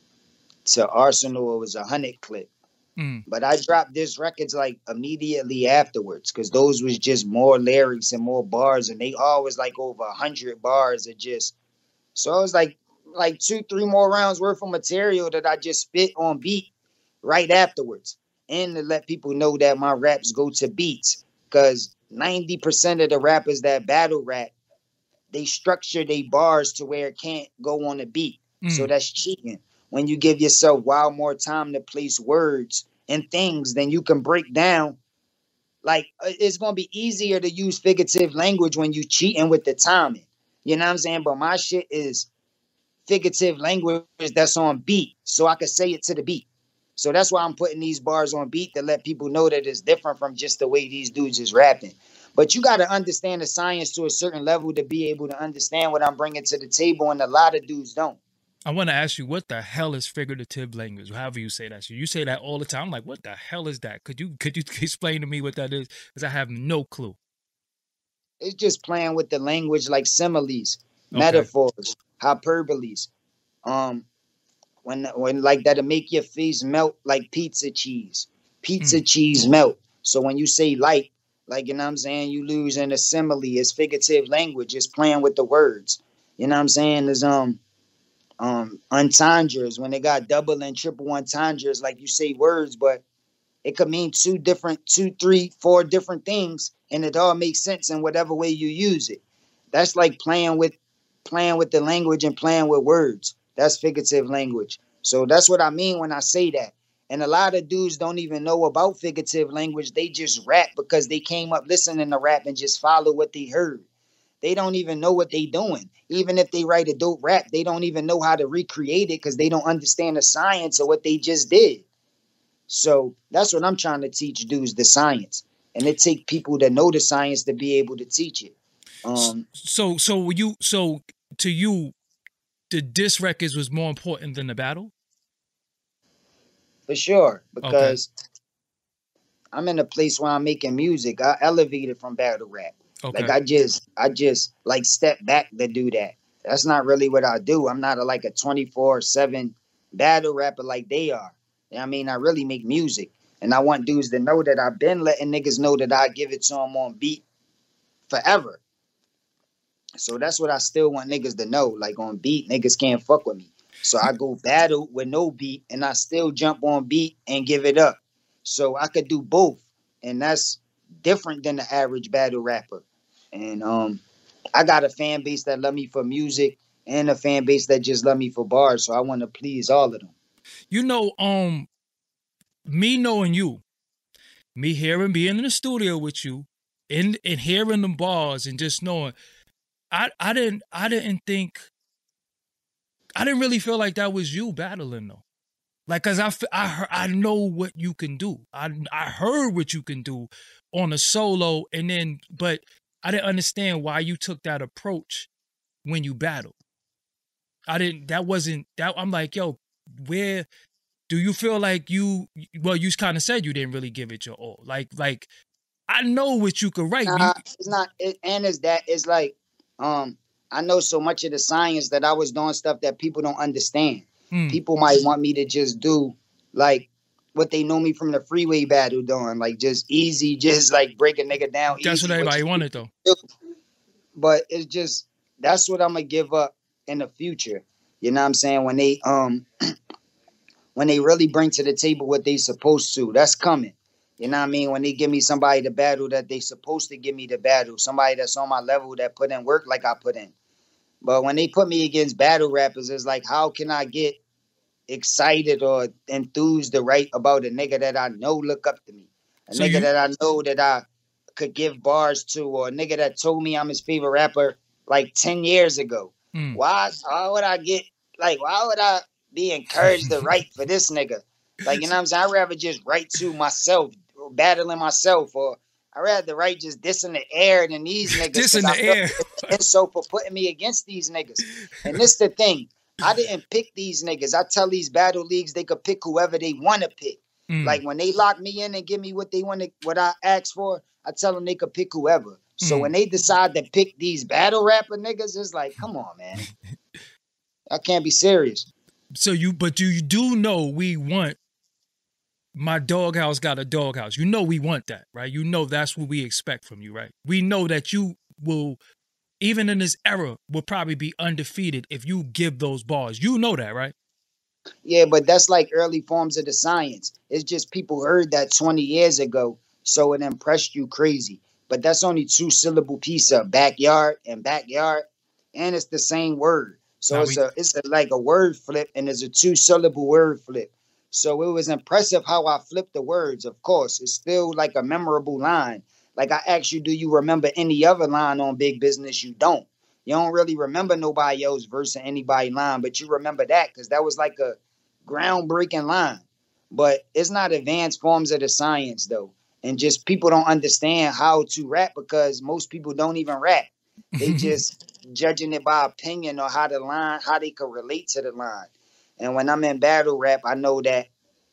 to Arsenal it was a hundred clip. Mm. But I dropped this records like immediately afterwards because those was just more lyrics and more bars, and they always like over a hundred bars of just. So it was like like two, three more rounds worth of material that I just spit on beat right afterwards, and to let people know that my raps go to beats because ninety percent of the rappers that battle rap, they structure their bars to where it can't go on a beat. Mm. So that's cheating. When you give yourself wild more time to place words and things, then you can break down. Like it's gonna be easier to use figurative language when you cheating with the timing. You know what I'm saying? But my shit is figurative language that's on beat, so I can say it to the beat. So that's why I'm putting these bars on beat to let people know that it's different from just the way these dudes is rapping. But you got to understand the science to a certain level to be able to understand what I'm bringing to the table, and a lot of dudes don't. I want to ask you, what the hell is figurative language? However you say that. So you say that all the time. I'm like, what the hell is that? Could you could you explain to me what that is? Because I have no clue. It's just playing with the language, like similes, Okay. metaphors, hyperboles. Um, when when like that'll make your face melt like pizza cheese. Pizza Mm. cheese melt. So when you say light, like you know what I'm saying, you lose in a simile. It's figurative language. It's playing with the words. You know what I'm saying? There's um um entendres when they got double and triple entendres, like you say words, but it could mean two different, two, three, four different things, and it all makes sense in whatever way you use it. That's like playing with playing with the language and playing with words. That's figurative language. So that's what I mean when I say that. And a lot of dudes don't even know about figurative language. They just rap because they came up listening to rap and just follow what they heard. They don't even know what they doing. Even if they write a dope rap, they don't even know how to recreate it because they don't understand the science of what they just did. So that's what I'm trying to teach dudes, the science. And it take people that know the science to be able to teach it. Um, So so you so to you, the diss records was more important than the battle? for sure, Okay. because I'm in a place where I'm making music. I elevated from battle rap. Okay. Like I just, I just like step back to do that. That's not really what I do. I'm not a, like a twenty-four seven battle rapper like they are. You know what I mean, I really make music, and I want dudes to know that I've been letting niggas know that I give it to them on beat forever. So that's what I still want niggas to know. Like on beat, niggas can't fuck with me. So I go battle with no beat, and I still jump on beat and give it up. So I could do both, and that's different than the average battle rapper. And um, I got a fan base that love me for music and a fan base that just love me for bars. So I want to please all of them. You know, um, me knowing you, me hearing being in the studio with you, and and hearing them bars and just knowing, I I didn't I didn't think I didn't really feel like that was you battling though. Like, cause I f- I heard, I know what you can do. I I heard what you can do on a solo, and then but I didn't understand why you took that approach when you battled. I didn't. That wasn't that. I'm like, yo, where do you feel like you? Well, you kind of said you didn't really give it your all. Like, like I know what you could write. Nah, it's not. It, and it's that. It's like, um, I know so much of the science that I was doing stuff that people don't understand. Mm. People might want me to just do like what they know me from the freeway battle doing, like just easy, just like break a nigga down. That's easy, what everybody wanted though. But it's just that's what I'm gonna give up in the future. You know what I'm saying? When they um when they really bring to the table what they supposed to, that's coming. You know what I mean? When they give me somebody to battle that they supposed to give me the battle, somebody that's on my level that put in work like I put in. But when they put me against battle rappers, it's like, how can I get excited or enthused to write about a nigga that I know look up to me? A so nigga you... that I know that I could give bars to, or a nigga that told me I'm his favorite rapper like ten years ago. Mm. Why, why would I get, like, why would I be encouraged to write for this nigga? Like, you know what I'm saying? I'd rather just write to myself, battling myself, or I'd rather write just this in the air than these niggas. This in the air. And so for putting me against these niggas. And this the thing. I didn't pick these niggas. I tell these battle leagues they could pick whoever they want to pick. Mm. Like when they lock me in and give me what they want to, what I asked for, I tell them they could pick whoever. So mm. when they decide to pick these battle rapper niggas, it's like, come on, man. I can't be serious. So you, but you do know we want my doghouse got a doghouse. You know we want that, right? You know that's what we expect from you, right? We know that you will, even in this era, will probably be undefeated if you give those bars. You know that, right? Yeah, but that's like early forms of the science. It's just people heard that twenty years ago, so it impressed you crazy. But that's only two syllable piece of backyard and backyard, and it's the same word. So now it's we- a it's a, like a word flip, and it's a two syllable word flip. So it was impressive how I flipped the words. Of course, it's still like a memorable line. Like I asked you, do you remember any other line on Big Business? You don't. You don't really remember nobody else verse or anybody line, but you remember that because that was like a groundbreaking line. But it's not advanced forms of the science though. And just people don't understand how to rap because most people don't even rap. They just judging it by opinion or how the line, how they could relate to the line. And when I'm in battle rap, I know that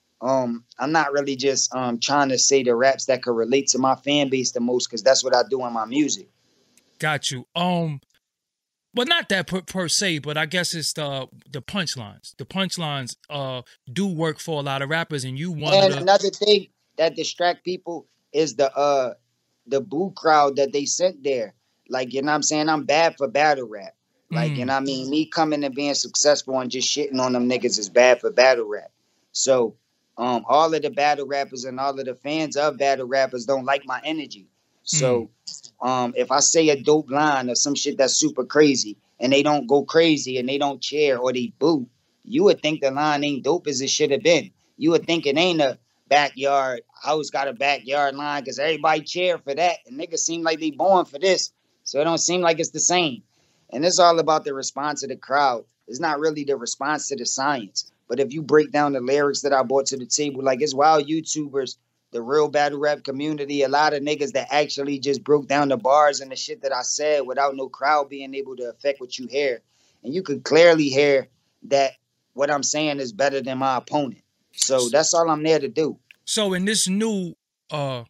um, I'm not really just um, trying to say the raps that could relate to my fan base the most, because that's what I do in my music. Got you. Um, well, not that per, per se, but I guess it's the the punchlines. The punchlines uh do work for a lot of rappers, and you want. And to... another thing that distract people is the uh the boo crowd that they sent there. Like, you know what I'm saying? I'm bad for battle rap. Like, mm. you know what I mean? Me coming and being successful and just shitting on them niggas is bad for battle rap. So um, all of the battle rappers and all of the fans of battle rappers don't like my energy. So mm. um, if I say a dope line or some shit that's super crazy and they don't go crazy and they don't cheer or they boo, you would think the line ain't dope as it should have been. You would think it ain't a backyard, house got a backyard line because everybody cheer for that. And niggas seem like they born for this. So it don't seem like it's the same. And it's all about the response of the crowd. It's not really the response to the science. But if you break down the lyrics that I brought to the table, like it's wild YouTubers, the real battle rap community, a lot of niggas that actually just broke down the bars and the shit that I said without no crowd being able to affect what you hear. And you could clearly hear that what I'm saying is better than my opponent. So that's all I'm there to do. So in this new uh,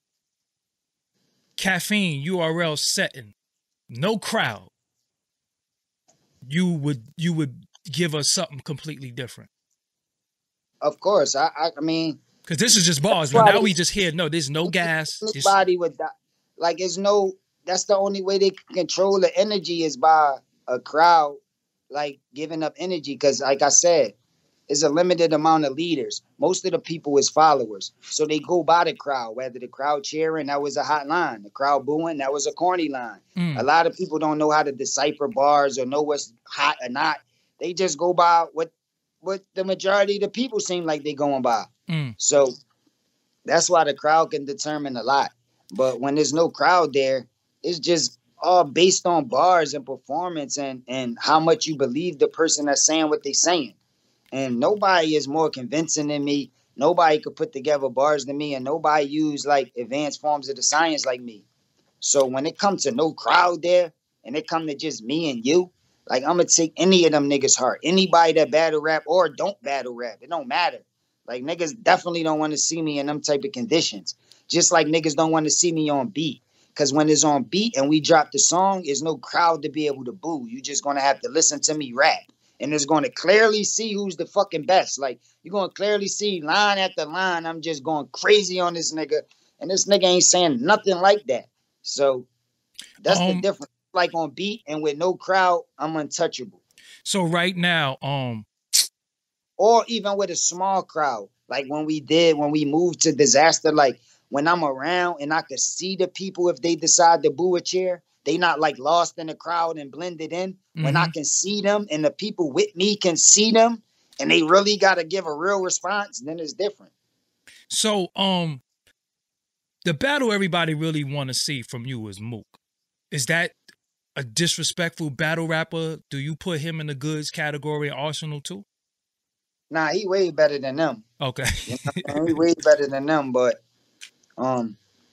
Caffeine U R L setting, no crowd, you would you would give us something completely different. Of course, I I, I mean, because this is just bars. But now we just hear no, there's no gas. Anybody would die. Like, it's no. That's the only way they can control the energy is by a crowd, like giving up energy. Because, like I said, it's a limited amount of leaders. Most of the people is followers, so they go by the crowd. Whether the crowd cheering, that was a hot line. The crowd booing, that was a corny line. Mm. A lot of people don't know how to decipher bars or know what's hot or not. They just go by what what the majority of the people seem like they going by. Mm. So that's why the crowd can determine a lot. But when there's no crowd there, it's just all based on bars and performance and and how much you believe the person that's saying what they saying. And nobody is more convincing than me. Nobody could put together bars than me, and nobody use like advanced forms of the science like me. So when it comes to no crowd there, and it come to just me and you, Like I'm gonna take any of them niggas heart. Anybody that battle rap or don't battle rap, it don't matter. Like niggas definitely don't want to see me in them type of conditions. Just like niggas don't want to see me on beat. Cause when it's on beat and we drop the song, there's no crowd to be able to boo. You just gonna have to listen to me rap. And it's gonna clearly see who's the fucking best. Like you're gonna clearly see line after line. I'm just going crazy on this nigga. And this nigga ain't saying nothing like that. So that's um, the difference. Like on beat and with no crowd, I'm untouchable. So right now, um, or even with a small crowd, like when we did, when we moved to Disaster, like when I'm around and I could see the people if they decide to boo a chair, they not like lost in the crowd and blended in. Mm-hmm. When I can see them and the people with me can see them and they really got to give a real response, then it's different. So, um, the battle everybody really want to see from you is Mook. Is that a disrespectful battle rapper? Do you put him in the goods category in Arsenal too? Nah, he way better than them. Okay. You know, he way better than them, but um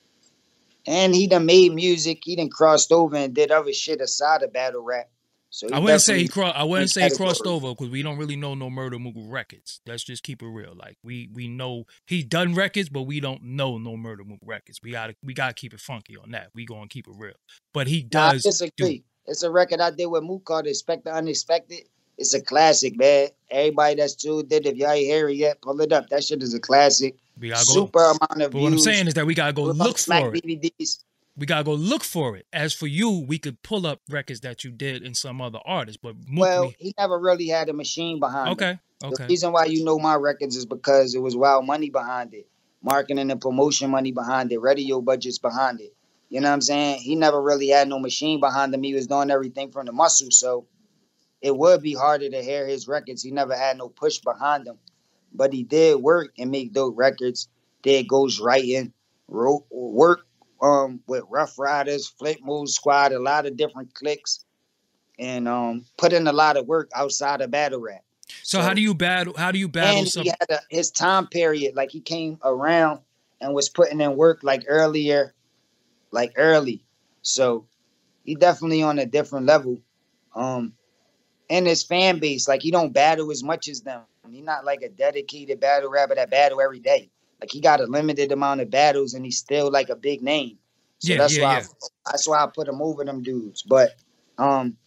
and he done made music, he done crossed over and did other shit aside of battle rap. So I wouldn't say he cro- I wouldn't say he crossed over because we don't really know no Murda Mook records. Let's just keep it real. Like we we know he done records, but we don't know no Murda Mook records. We gotta we gotta keep it funky on that. We gonna keep it real. But he does. Nah, I disagree. Do- it's a record I did with Mook called Expect the Unexpected. It's a classic, man. Everybody that's tuned in, if y'all ain't hear it yet, pull it up. That shit is a classic. We gotta Super go, amount of but views. What I'm saying is that we gotta go look for it. D V Ds. We gotta go look for it. As for you, we could pull up records that you did in some other artists, but Mook, well, we... he never really had a machine behind okay, him. Okay. The reason why you know my records is because it was wild money behind it, marketing and promotion money behind it, radio budgets behind it. You know what I'm saying? He never really had no machine behind him. He was doing everything from the muscle, so it would be harder to hear his records. He never had no push behind him, but he did work and make dope records. Did ghostwriting, wrote work um with Rough Riders, Flip Mode Squad, a lot of different cliques, and um put in a lot of work outside of battle rap. So, so how do you battle? How do you battle? And some... he had a, his time period, like he came around and was putting in work like earlier, like early. So he definitely on a different level. Um. And his fan base, like he don't battle as much as them. He's not like a dedicated battle rapper that battle every day. Like he got a limited amount of battles, and he's still like a big name. So yeah, that's yeah, why yeah. I, that's why I put him over them dudes. But um,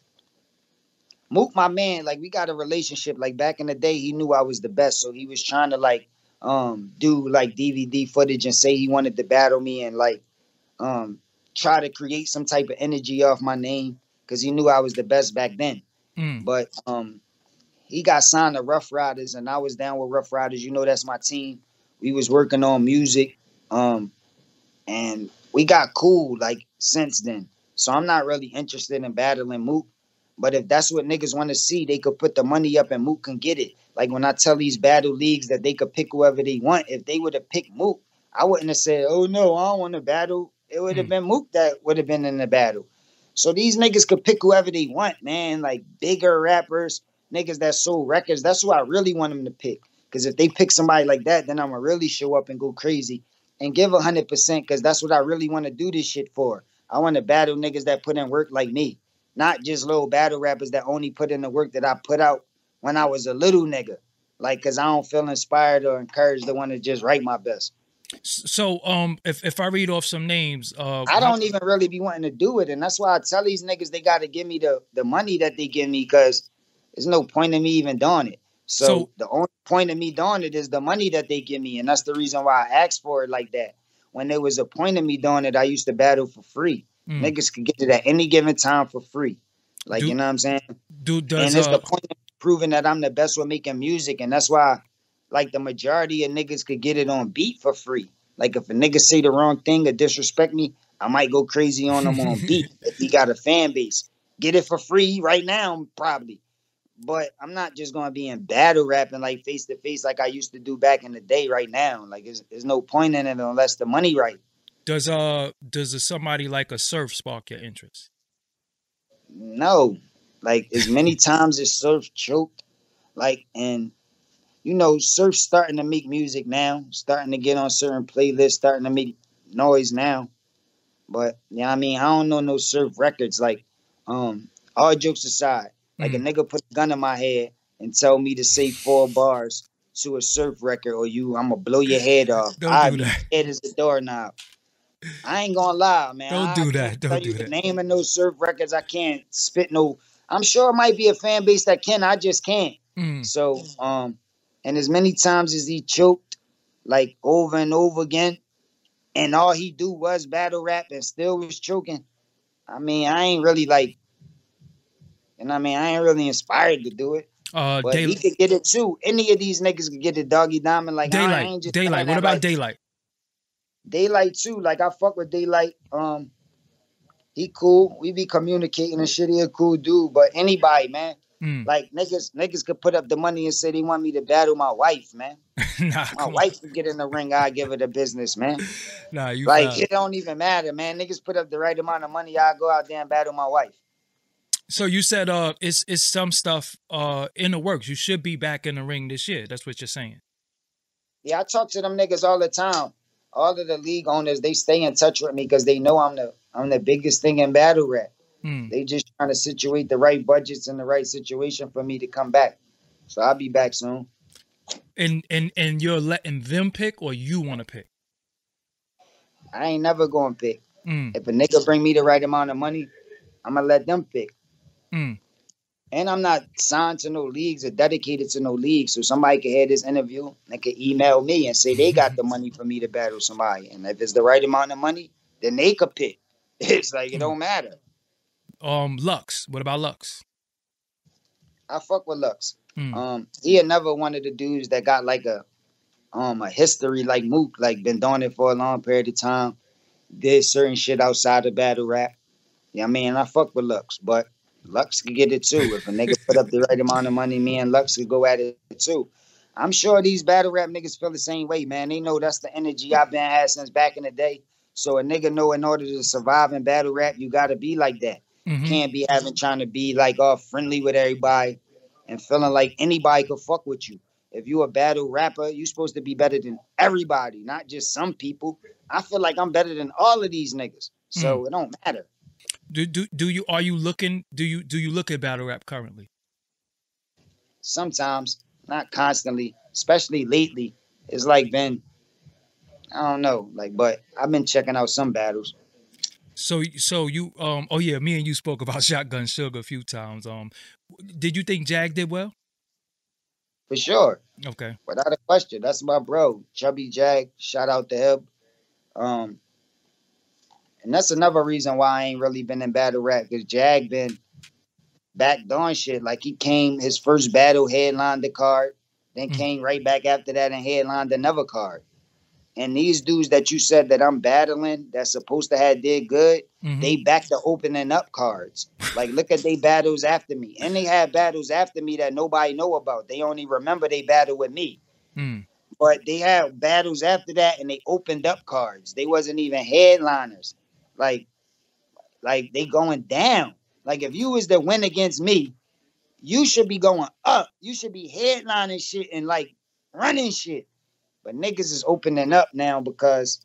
Mook, my man, like we got a relationship. Like back in the day, he knew I was the best, so he was trying to like um do like D V D footage and say he wanted to battle me and like um try to create some type of energy off my name because he knew I was the best back then. Mm. But um, he got signed to Rough Riders, and I was down with Rough Riders. You know, that's my team. We was working on music, um, and we got cool like since then. So I'm not really interested in battling Mook. But if that's what niggas want to see, they could put the money up and Mook can get it. Like when I tell these battle leagues that they could pick whoever they want, if they would have picked Mook, I wouldn't have said, "Oh no, I don't want to battle." It would have mm. been Mook that would have been in the battle. So these niggas could pick whoever they want, man. Like bigger rappers, niggas that sold records. That's who I really want them to pick. Because if they pick somebody like that, then I'm going to really show up and go crazy and give one hundred percent because that's what I really want to do this shit for. I want to battle niggas that put in work like me. Not just little battle rappers that only put in the work that I put out when I was a little nigga. Like, because I don't feel inspired or encouraged to want to just write my best. So, um, if, if I read off some names, uh, I don't how- even really be wanting to do it, and that's why I tell these niggas they got to give me the, the money that they give me, because there's no point in me even doing it. So, so the only point of me doing it is the money that they give me, and that's the reason why I asked for it like that. When there was a point of me doing it, I used to battle for free. Mm. Niggas could get it at any given time for free, like do, you know what I'm saying. Do, does, and it's uh, the point of proving that I'm the best with making music, and that's why. Like the majority of niggas could get it on beat for free. Like if a nigga say the wrong thing or disrespect me, I might go crazy on him on beat if he got a fan base. Get it for free right now, probably. But I'm not just gonna be in battle rapping like face to face like I used to do back in the day. Right now, like there's, there's no point in it unless the money right. Does uh does somebody like a Surf spark your interest? No, like as many times as Surf choked, like and. You know, Surf's starting to make music now, starting to get on certain playlists, starting to make noise now. But, yeah, you know I mean, I don't know no Surf records. Like, um, all jokes aside, Like a Mm. nigga put a gun in my head and tell me to say four bars to a surf record, or you, I'm gonna blow your head off. Don't I'd do be that. dead as a doorknob. I ain't gonna lie, man. Don't I do can't that. tell Don't you do the that. name of no surf records. I can't spit no. I'm sure it might be a fan base that can. I just can't. Mm. So, um, and as many times as he choked, like over and over again, and all he do was battle rap and still was choking. I mean, I ain't really like, and I mean, I ain't really inspired to do it. Uh, But he day, could get it too. Any of these niggas could get it, Doggy Diamond. Like I, I daylight, ain't just daylight. saying What that. about Like daylight? Daylight too. Like I fuck with Daylight. Um, he cool. We be communicating and shit. He a cool dude. But anybody, man. Mm. Like niggas, niggas could put up the money and say they want me to battle my wife, man. Nah, My come wife could get in the ring. I give her the business, man. on. Nah, you Like foul. it don't even matter, man. Niggas put up the right amount of money. I go out there and battle my wife. So you said uh, it's it's some stuff uh in the works. You should be back in the ring this year. That's what you're saying. Yeah, I talk to them niggas all the time. All of the league owners, they stay in touch with me because they know I'm the I'm the biggest thing in battle rap. Mm. They just trying to situate the right budgets and the right situation for me to come back. So I'll be back soon. And and and you're letting them pick, or you want to pick? I ain't never going to pick. Mm. If a nigga bring me the right amount of money, I'm going to let them pick. Mm. And I'm not signed to no leagues or dedicated to no leagues. So somebody can hear this interview and can email me and say they got the money for me to battle somebody. And if it's the right amount of money, then they could pick. It's like, it don't matter. Um, Lux. What about Lux? I fuck with Lux. Mm. Um, he had never one of the dudes that got like a um a history like Mook, like been doing it for a long period of time, did certain shit outside of battle rap. Yeah, I mean, I fuck with Lux, but Lux could get it too. If a nigga put up the right amount of money, me and Lux could go at it too. I'm sure these battle rap niggas feel the same way, man. They know that's the energy I've been had since back in the day. So a nigga know in order to survive in battle rap, you gotta be like that. Mm-hmm. Can't be having trying to be like all friendly with everybody and feeling like anybody could fuck with you. If you a battle rapper, you supposed to be better than everybody, not just some people. I feel like I'm better than all of these niggas. So Mm. it don't matter. Do do do you are you looking? Do you do you look at battle rap currently? Sometimes, not constantly, especially lately. It's like been, I don't know, like, but I've been checking out some battles. So so you um oh yeah, me and you spoke about Shotgun Sugar a few times. Um, did you think Jag did well? For sure. Okay. Without a question. That's my bro. Chubby Jag. Shout out to him. Um, and that's another reason why I ain't really been in battle rap, because Jag been back doing shit. Like he came, his first battle headlined the card, then Mm. came right back after that and headlined another card. And these dudes that you said that I'm battling, that's supposed to have did good, Mhm. they back to opening up cards. Like look at they battles after me. And they had battles after me that nobody know about. They only remember they battle with me. Mm. But they had battles after that and they opened up cards. They wasn't even headliners. Like, like they going down. Like if you was to win against me, you should be going up. You should be headlining shit and like running shit. But niggas is opening up now because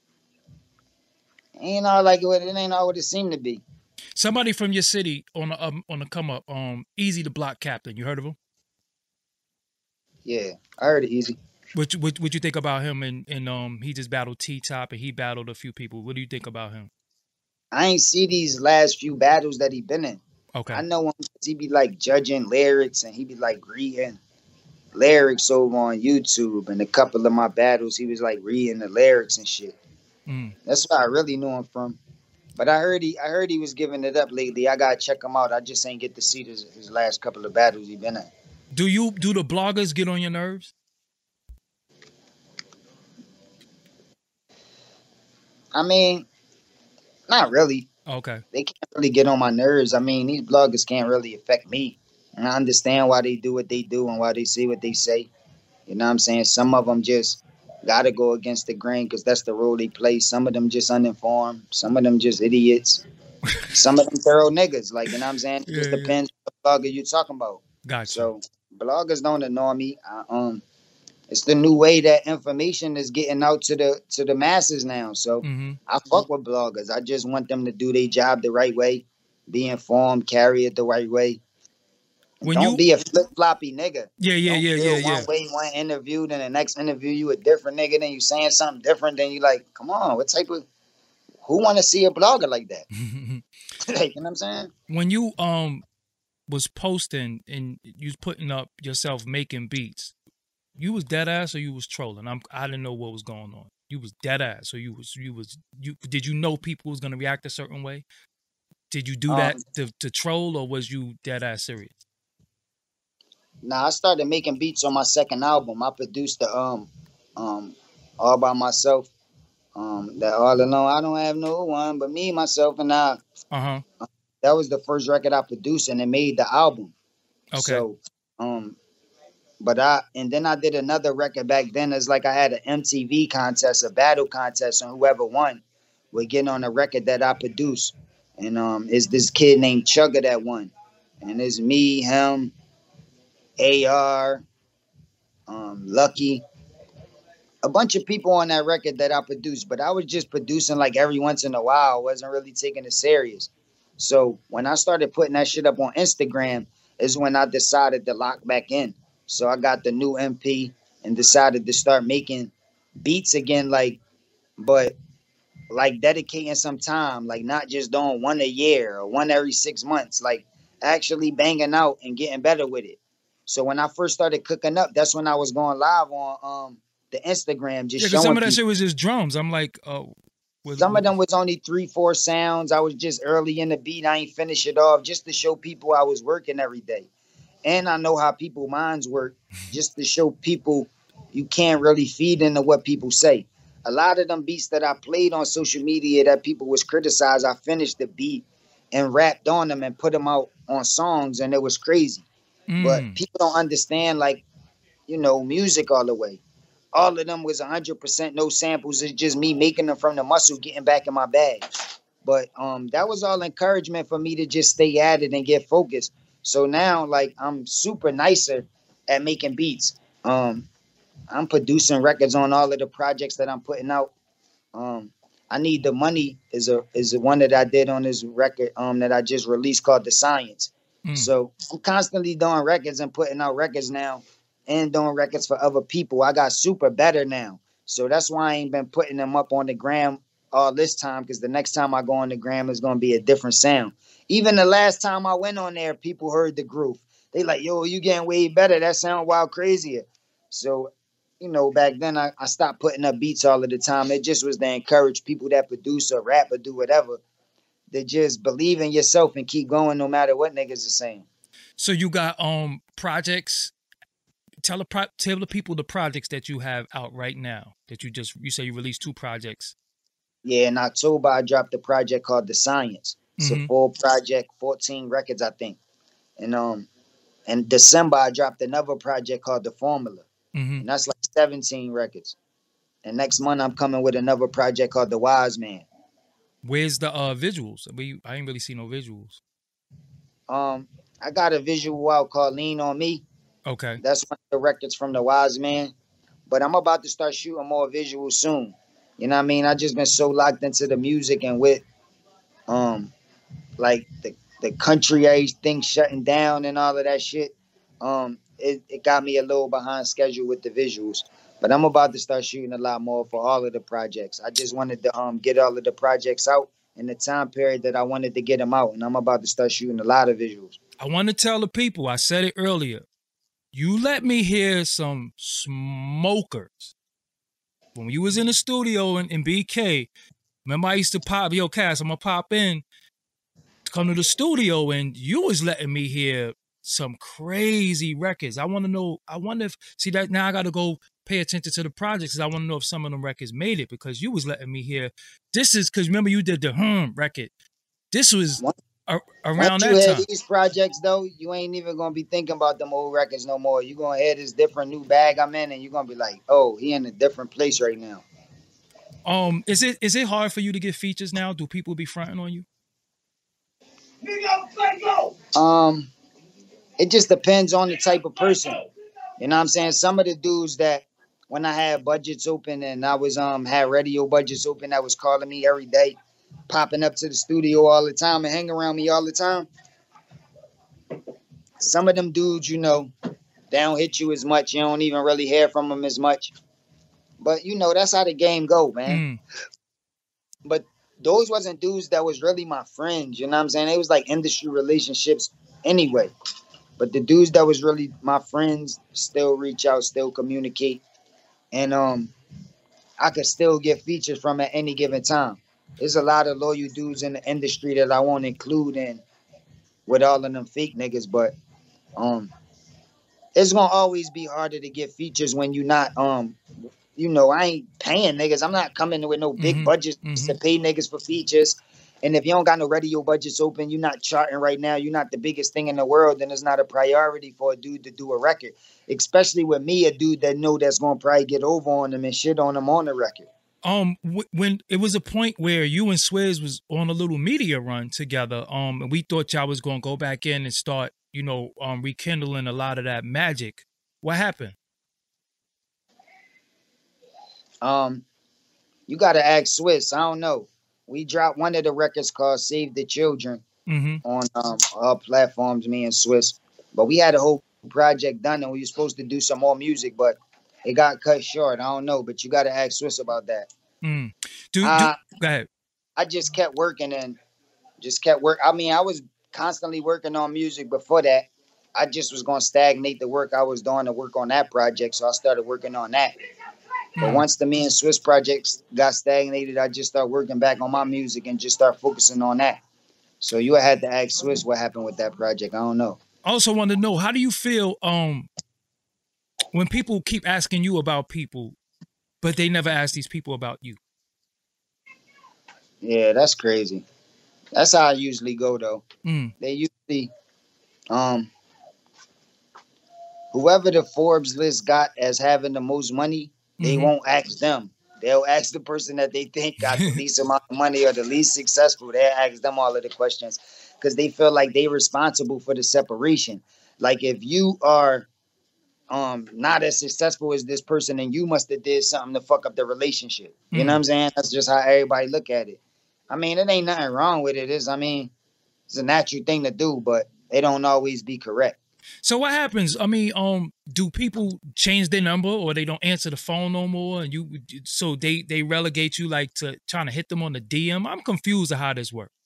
it ain't all like it, it ain't all what it seemed to be. Somebody from your city on a um, on a come up. Um, Easy the Block Captain. You heard of him? Yeah, I heard it easy. What what what you think about him? And and um, he just battled T Top and he battled a few people. What do you think about him? I ain't see these last few battles that he been in. Okay. I know him 'cause he be like judging lyrics and he be like reading lyrics over on YouTube. And a couple of my battles, he was like reading the lyrics and shit. Mm. That's where I really knew him from. But I heard he, I heard he was giving it up lately. I gotta check him out. I just ain't get to see his, his last couple of battles he been in. Do you do the bloggers get on your nerves? I mean, not really. Okay. They can't really get on my nerves. I mean, these bloggers can't really affect me. And I understand why they do what they do and why they say what they say. You know what I'm saying? Some of them just got to go against the grain because that's the role they play. Some of them just uninformed. Some of them just idiots. Some of them thorough niggas. Like, you know what I'm saying? It Yeah, just yeah. depends what blogger you're talking about. Gotcha. So, bloggers don't annoy me. I, um, It's the new way that information is getting out to the to the masses now. So Mm-hmm. I fuck with bloggers. I just want them to do their job the right way, be informed, carry it the right way. When Don't you, be a flip floppy nigga. yeah, yeah, Don't yeah, feel yeah, yeah. one way one interview, then the next interview you a different nigga, then you saying something different, then you like, come on, what type of who want to see a blogger like that? Like, you know what I'm saying? When you um was posting and you was putting up yourself making beats, you was dead ass or you was trolling? I'm I didn't know what was going on. You was dead ass or you was you was you did you know people was gonna react a certain way? Did you do that Um, to, to troll or was you dead ass serious? now I started making beats on my second album. I produced the um um all by myself. Um, that all alone. I don't have no one but me, myself, and I. Uh-huh. That was the first record I produced, and it made the album. Okay. So, um, but I and then I did another record back then. It's like I had an M T V contest, a battle contest, and whoever won would get on a record that I produced. And um, it's this kid named Chugga that won, and it's me, him, A R, um, Lucky, a bunch of people on that record that I produced. But I was just producing like every once in a while. I wasn't really taking it serious. So when I started putting that shit up on Instagram, is when I decided to lock back in. So I got the new M P and decided to start making beats again, like, but like dedicating some time, like not just doing one a year or one every six months, like actually banging out and getting better with it. So when I first started cooking up, that's when I was going live on um the Instagram, just Yeah, because some showing of that people. shit was just drums. I'm like, oh, was, Some of was, them was only three, four sounds. I was just early in the beat. I ain't finish it off just to show people I was working every day. And I know how people minds work, just to show people you can't really feed into what people say. A lot of them beats that I played on social media that people was criticized, I finished the beat and rapped on them and put them out on songs, and it was crazy. But mm. people don't understand, like, you know, music all the way. All of them was one hundred percent no samples. It's just me making them from the muscle, getting back in my bag. But um, that was all encouragement for me to just stay at it and get focused. So now, like, I'm super nicer at making beats. Um, I'm producing records on all of the projects that I'm putting out. Um, I Need the Money is a is a one that I did on this record um that I just released called The Science. Mm. So I'm constantly doing records and putting out records now and doing records for other people. I got super better now. So that's why I ain't been putting them up on the gram all this time, because the next time I go on the gram is gonna be a different sound. Even the last time I went on there, people heard the groove. They like, yo, you getting way better. That sound wild crazier. So you know, back then I, I stopped putting up beats all of the time. It just was to encourage people that produce or rap or do whatever to just believe in yourself and keep going no matter what niggas are saying. So you got um projects. Tell the pro- tell the people the projects that you have out right now. That you just you say you released two projects. Yeah, in October I dropped a project called The Science. It's Mm-hmm. a full project, fourteen records, I think. And um in December I dropped another project called The Formula. Mm-hmm. And that's like seventeen records. And next month I'm coming with another project called The Wise Man. Where's the uh visuals? We I ain't really see no visuals. Um, I got a visual out called Lean on Me. Okay. That's one of the records from The Wise Man. But I'm about to start shooting more visuals soon. You know what I mean? I just been so locked into the music and with um like the, the country age thing shutting down and all of that shit. Um, it, it got me a little behind schedule with the visuals. But I'm about to start shooting a lot more for all of the projects. I just wanted to um get all of the projects out in the time period that I wanted to get them out. And I'm about to start shooting a lot of visuals. I want to tell the people, I said it earlier, you let me hear some smokers. When you was in the studio in, in B K, remember I used to pop, yo, Cass, I'm going to pop in, to come to the studio, and you was letting me hear some crazy records. I want to know, I wonder if, see that now I got to go pay attention to the projects, because I want to know if some of them records made it, because you was letting me hear, this is, because remember you did the hmm record. This was a, around Once you that hear time. these projects, though, you ain't even going to be thinking about them old records no more. You're going to hear this different new bag I'm in, and you're going to be like, oh, he in a different place right now. Um, is it is it hard for you to get features now? Do people be fronting on you? Um, it just depends on the type of person. You know what I'm saying? Some of the dudes that when I had budgets open and I was um had radio budgets open that was calling me every day, popping up to the studio all the time and hanging around me all the time. some of them dudes, you know, they don't hit you as much. You don't even really hear from them as much. But you know, that's how the game go, man. Mm. But those wasn't dudes that was really my friends. You know what I'm saying? It was like industry relationships anyway. But the dudes that was really my friends still reach out, still communicate, and um, I could still get features from at any given time. There's a lot of loyal dudes in the industry that I won't include in with all of them fake niggas, but um, it's gonna always be harder to get features when you're not um you know, I ain't paying niggas. I'm not coming with no big Mm-hmm. budgets Mm-hmm. to pay niggas for features. And if you don't got no radio budgets open, you're not charting right now, you're not the biggest thing in the world, then it's not a priority for a dude to do a record. Especially with me, a dude that know that's gonna probably get over on them and shit on them on the record. Um, w- when it was a point where you and Swizz was on a little media run together, um, and we thought y'all was gonna go back in and start, you know, um, rekindling a lot of that magic. What happened? Um, you gotta ask Swiss. I don't know. We dropped one of the records called Save the Children Mm-hmm. on um our platforms, me and Swiss. But we had a whole project done and we were supposed to do some more music, but it got cut short. I don't know, but you gotta ask Swiss about that. Mm. Do, do Uh, go ahead. I just kept working and just kept work. I mean, I was constantly working on music before that. I just was gonna stagnate the work I was doing to work on that project, so I started working on that. But Mm. once the me and Swiss projects got stagnated, I just started working back on my music and just start focusing on that. So you had to ask Swiss what happened with that project. I don't know. I also want to know, how do you feel um when people keep asking you about people, but they never ask these people about you? Yeah, that's crazy. That's how I usually go though. Mm. They usually um whoever the Forbes list got as having the most money, they Mhm. won't ask them. They'll ask the person that they think got the least amount of money or the least successful. They'll ask them all of the questions because they feel like they're responsible for the separation. Like if you are um not as successful as this person, and you must have did something to fuck up the relationship. You know what Mm. I'm saying? That's just how everybody look at it. I mean, it ain't nothing wrong with it. It's, I mean, it's a natural thing to do, but they don't always be correct. So what happens? I mean, um, do people change their number or they don't answer the phone no more, and you so they they relegate you like to trying to hit them on the D M? I'm confused of how this works.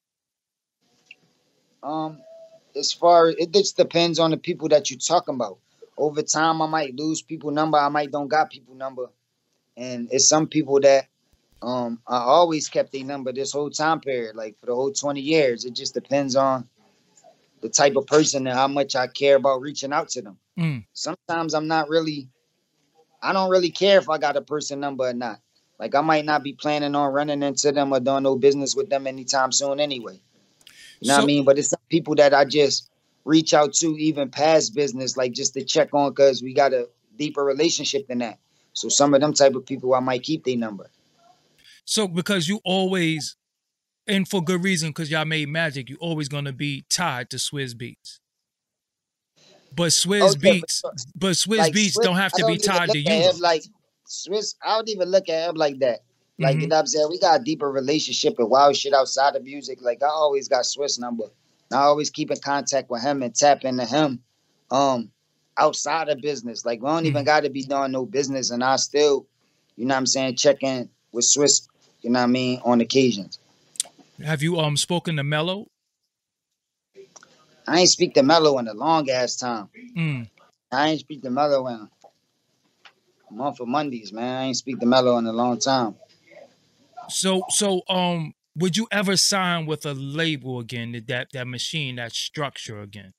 Um, as far it just depends on the people that you're talking about. Over time, I might lose people number. I might don't got people number, and it's some people that um I always kept their number this whole time period, like for the whole twenty years. It just depends on the type of person and how much I care about reaching out to them. Mm. Sometimes I'm not really, I don't really care if I got a person number or not. Like I might not be planning on running into them or doing no business with them anytime soon anyway. You know what I So mean? But it's some people that I just reach out to even past business, like just to check on because we got a deeper relationship than that. So some of them type of people I might keep their number. so because you always, and for good reason, because y'all made magic, you always gonna be tied to Swizz Beats. But Swizz Oh yeah, Beats, but but Swizz like Beats Swiss, don't have I to be don't even tied look to at you. him like Swiss. I don't even look at him like that. Like you Hmm. know what I'm saying? We got a deeper relationship and wild shit outside of music. Like I always got Swiss number. And I always keep in contact with him and tap into him. Um, outside of business. Like we don't even Mm. gotta be doing no business and I still, you know what I'm saying, check in with Swiss, you know what I mean, on occasions. Have you um spoken to Mello? I ain't speak to Mello in a long ass time. Mm. I ain't speak to Mello in a month of Mondays, man. I ain't speak to Mello in a long time. So so um would you ever sign with a label again, that that, that machine, that structure again?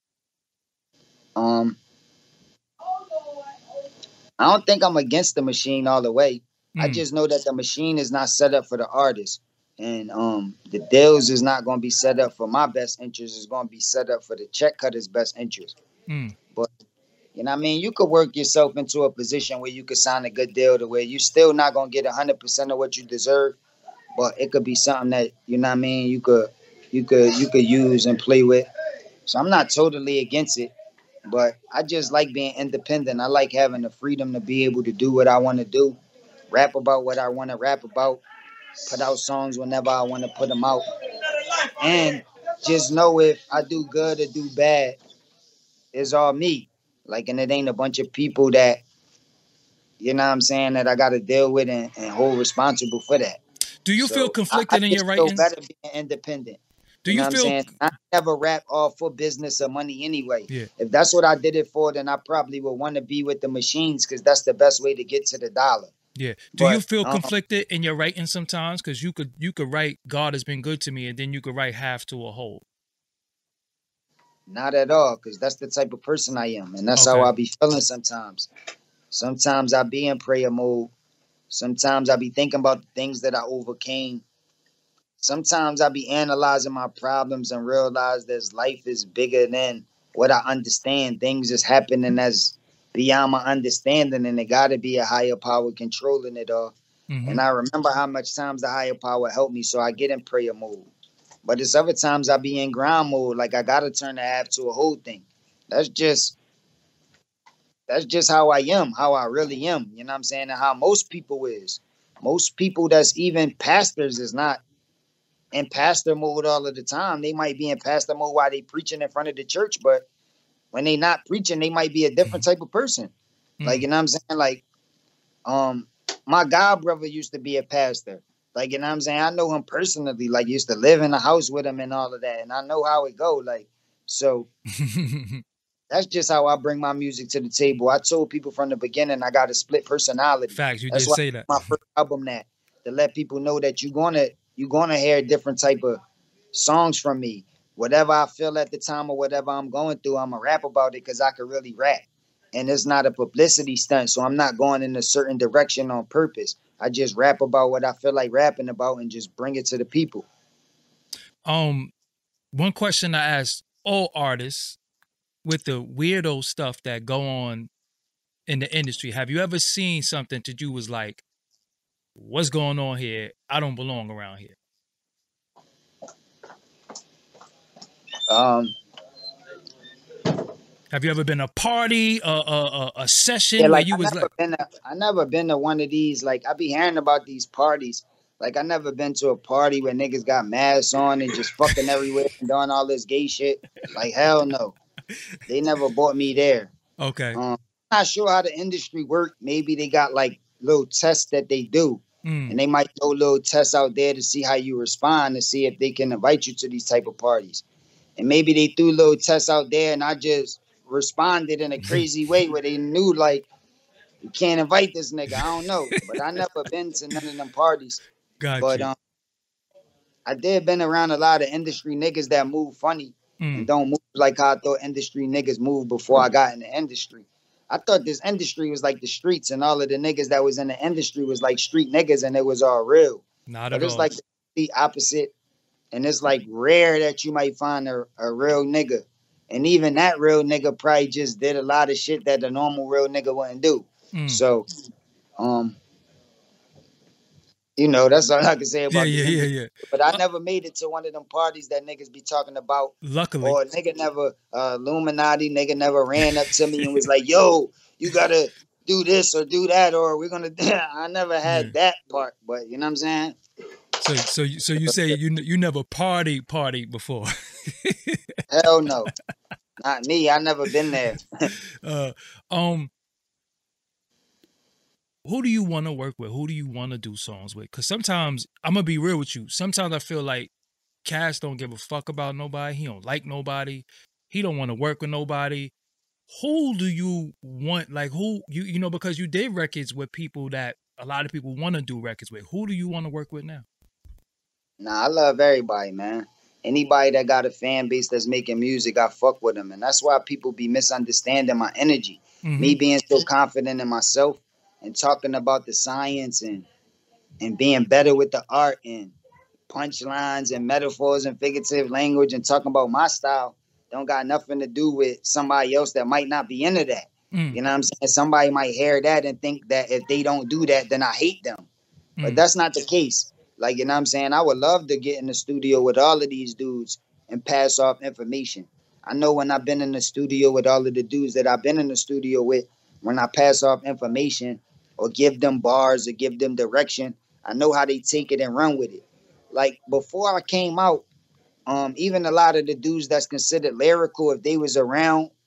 Um, I don't think I'm against the machine all the way. I Mm. just know that the machine is not set up for the artist. And um, the deals is not going to be set up for my best interest. It's going to be set up for the check cutter's best interest. Mm. But, you know what I mean? You could work yourself into a position where you could sign a good deal to where you still not going to get one hundred percent of what you deserve. But it could be something that, you know what I mean, you could, you could, you could use and play with. So I'm not totally against it. But I just like being independent. I like having the freedom to be able to do what I want to do, rap about what I want to rap about, put out songs whenever I want to put them out, and just know if I do good or do bad, it's all me. Like, and it ain't a bunch of people that, you know what I'm saying, that I got to deal with and, and hold responsible for that. Do you feel So I, I conflicted in your just feel writings? better being independent. Do You know you what I'm feel saying? I never rap all for business or money anyway. yeah, If that's what I did it for, then I probably would want to be with the machines because that's the best way to get to the dollar. yeah. Do you But feel um, conflicted in your writing sometimes? Because you could you could write God has been good to me, and then you could write half to a whole. not at all, because that's the type of person I am, and that's how Okay. I be feeling sometimes. Sometimes I be in prayer mode. Sometimes I be thinking about the things that I overcame. Sometimes I be analyzing my problems and realize that life is bigger than what I understand. Things is happening that's beyond my understanding, and it got to be a higher power controlling it all. Mm-hmm. And I remember how much times the higher power helped me, so I get in prayer mode. But there's other times I be in ground mode, like I gotta turn the half to a whole thing. That's just that's just how I am, how I really am. You know what I'm saying? And how most people is. Most people that's even pastors is not in pastor mode all of the time. They might be in pastor mode while they preaching in front of the church, but when they not preaching, they might be a different type of person. Like, Mm. you know what I'm saying? Like, um, my god brother used to be a pastor. Like, you know what I'm saying? I know him personally, like used to live in the house with him and all of that. And I know how it go. Like, so that's just how I bring my music to the table. I told people from the beginning I got a split personality. Facts. You That's did why say that. my first album that to let people know that you're gonna you're gonna hear a different type of songs from me. Whatever I feel at the time or whatever I'm going through, I'm gonna rap about it because I can really rap. And it's not a publicity stunt, so I'm not going in a certain direction on purpose. I just rap about what I feel like rapping about and just bring it to the people. Um, one question I ask all artists with the weirdo stuff that go on in the industry: have you ever seen something that you was like, "What's going on here? I don't belong around here." Um, Have you ever been a party, a a, a, a session Yeah, where like you I was never like, been to, I never been to one of these. Like I be hearing about these parties. Like I never been to a party where niggas got masks on and just fucking everywhere and doing all this gay shit. Like hell no, they never brought me there. okay, Um, I'm not sure how the industry work. Maybe they got like little tests that they do, mm, and they might throw little tests out there to see how you respond to see if they can invite you to these type of parties. And maybe they threw little tests out there, and I just responded in a crazy way where they knew like you can't invite this nigga. I don't know, but I never been to none of them parties. got But you. um, I did been around a lot of industry niggas that move funny and Mm, don't move like how I thought industry niggas moved before I got in the industry. I thought this industry was like the streets, and all of the niggas that was in the industry was like street niggas, and it was all real. not But at it's all. like the opposite, and it's like rare that you might find a, a real nigga. And even that real nigga probably just did a lot of shit that the normal real nigga wouldn't do. Mm. So, um, you know, that's all I can say Yeah, about the yeah, yeah, industry. yeah. But I Uh, never made it to one of them parties that niggas be talking about. luckily, Or nigga never, uh, Illuminati nigga never ran up to me and was like, yo, you gotta do this or do that, or we're gonna, I never yeah. had that part, but you know what I'm saying? So, so, you- so you say you n- you never party party before? Hell no. Not me. I never been there. uh, um, who do you want to work with? Who do you want to do songs with? Because sometimes I'm gonna be real with you. Sometimes I feel like Cass don't give a fuck about nobody. He don't like nobody. He don't want to work with nobody. Who do you want? Like who you you know because you did records with people that a lot of people want to do records with. Who do you want to work with now? Nah, I love everybody, man. Anybody that got a fan base that's making music, I fuck with them. And that's why people be misunderstanding my energy. Mm-hmm. Me being so confident in myself and talking about the science and and being better with the art and punchlines and metaphors and figurative language and talking about my style don't got nothing to do with somebody else that might not be into that. Mm, You know what I'm saying? Somebody might hear that and think that if they don't do that, then I hate them. But mm, that's not the case. Like, you know what I'm saying? I would love to get in the studio with all of these dudes and pass off information. I know when I've been in the studio with all of the dudes that I've been in the studio with, when I pass off information or give them bars or give them direction, I know how they take it and run with it. Like before I came out, um, even a lot of the dudes that's considered lyrical, if they was around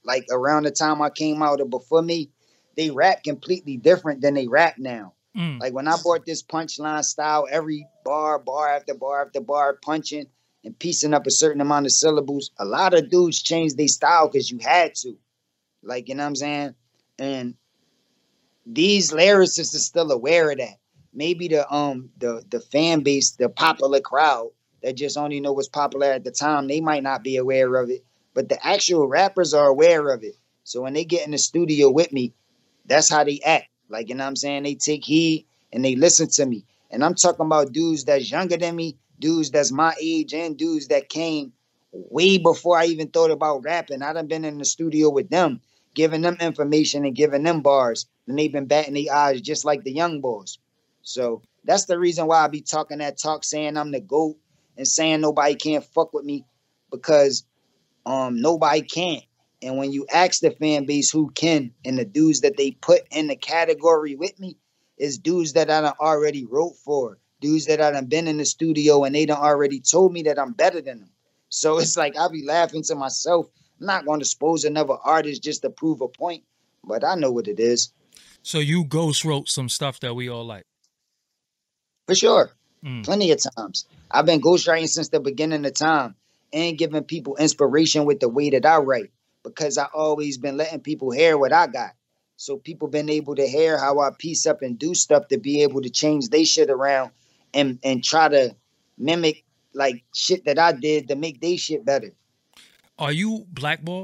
like around the time I came out or before me, they rap completely different than they rap now. Mm. Like when I bought this punchline style, every bar, bar after bar after bar, punching and piecing up a certain amount of syllables, a lot of dudes changed their style because you had to. Like, you know what I'm saying? And these lyricists are still aware of that. Maybe the um the the fan base, the popular crowd that just only know what's popular at the time, they might not be aware of it. But the actual rappers are aware of it. So when they get in the studio with me, that's how they act. Like, you know what I'm saying? They take heed and they listen to me. And I'm talking about dudes that's younger than me, dudes that's my age, and dudes that came way before I even thought about rapping. I done been in the studio with them, giving them information and giving them bars. And they've been batting their eyes just like the young boys. So that's the reason why I be talking that talk, saying I'm the GOAT and saying nobody can't fuck with me, because um nobody can. And when you ask the fan base who can, and the dudes that they put in the category with me is dudes that I done already wrote for, dudes that I done been in the studio and they done already told me that I'm better than them. So it's like I be laughing to myself. I'm not going to expose another artist just to prove a point, but I know what it is. So you ghost wrote some stuff that we all like. For sure. Mm. Plenty of times. I've been ghostwriting since the beginning of time and giving people inspiration with the way that I write, because I always been letting people hear what I got. So people been able to hear how I piece up and do stuff to be able to change they shit around and, and try to mimic like shit that I did to make they shit better. Are you blackballed?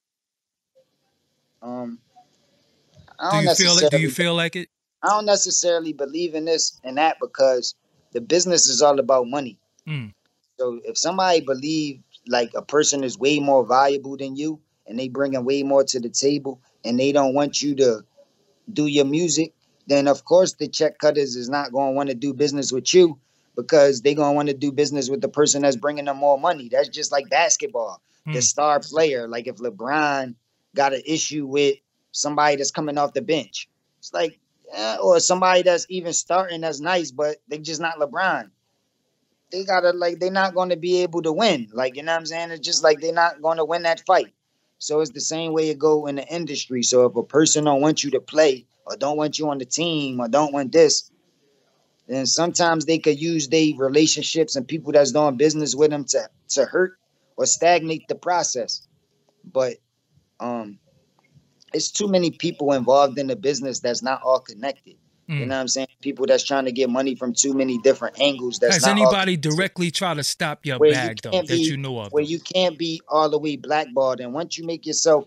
Um, Do I don't you feel it? Do necessarily you feel like it? I don't necessarily believe in this and that, because the business is all about money. Mm. So if somebody believes like a person is way more valuable than you and they bringing way more to the table and they don't want you to do your music, then of course the check cutters is not going to want to do business with you, because they're going to want to do business with the person that's bringing them more money. That's just like basketball. Mm. The star player, like if LeBron got an issue with somebody that's coming off the bench, it's like, eh, or somebody that's even starting that's nice, but they just not LeBron. They gotta like they're not going to be able to win. Like, you know what I'm saying? It's just like they're not going to win that fight. So it's the same way it go in the industry. So if a person don't want you to play or don't want you on the team or don't want this, then sometimes they could use their relationships and people that's doing business with them to to hurt or stagnate the process. But um, it's too many people involved in the business that's not all connected. Mm. You know what I'm saying? People that's trying to get money from too many different angles. That's Has not anybody directly try to stop your where bag, you though, be, that you know of? Where you can't be all the way blackballed. And once you make yourself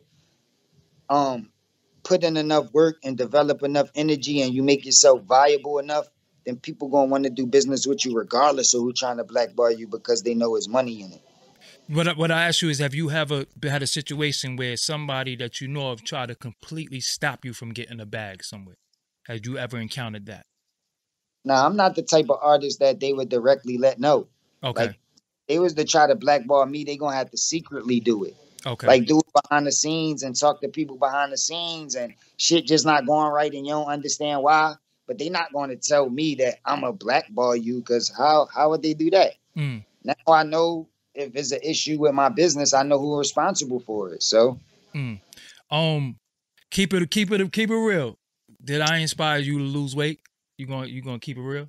um put in enough work and develop enough energy and you make yourself viable enough, then people going to want to do business with you regardless of who trying to blackball you, because they know there's money in it. What, what I ask you is, have you ever had a situation where somebody that you know of tried to completely stop you from getting a bag somewhere? Have you ever encountered that? Now, I'm not the type of artist that they would directly let know. Okay. Like, they was to try to blackball me, they going to have to secretly do it. Okay. Like, do it behind the scenes and talk to people behind the scenes and shit just not going right and you don't understand why. But they not going to tell me that I'm a blackball you, because how, how would they do that? Mm. Now I know if it's an issue with my business, I know who's responsible for it. So, mm. um, keep it, keep it, keep it real. Did I inspire you to lose weight? You gonna, you gonna keep it real?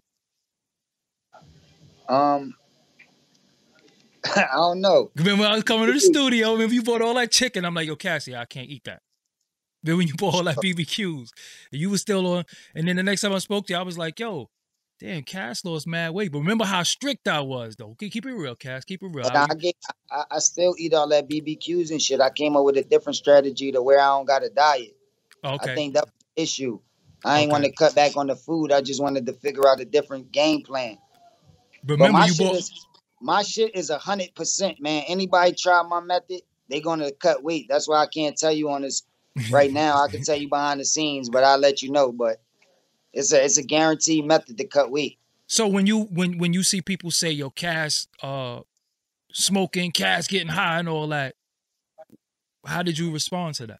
Um, I don't know. Remember, I was coming to the studio. Remember, you bought all that chicken. I'm like, yo, Cassie, I can't eat that. Then when you bought all that B B Qs, and you were still on. And then the next time I spoke to you, I was like, yo, damn, Cass lost mad weight. But remember how strict I was, though. Okay, keep it real, Cass. Keep it real. I, I, get, I, I still eat all that B B Qs and shit. I came up with a different strategy to where I don't got a diet. Okay. I think that's the issue. I ain't okay. want to cut back on the food. I just wanted to figure out a different game plan. Remember, but my you shit bought... is my shit is a hundred percent, man. Anybody try my method, they gonna cut weight. That's why I can't tell you on this right now. I can tell you behind the scenes, but I'll let you know. But it's a it's a guaranteed method to cut weight. So when you when when you see people say, yo, Cass uh smoking, Cass getting high and all that, how did you respond to that?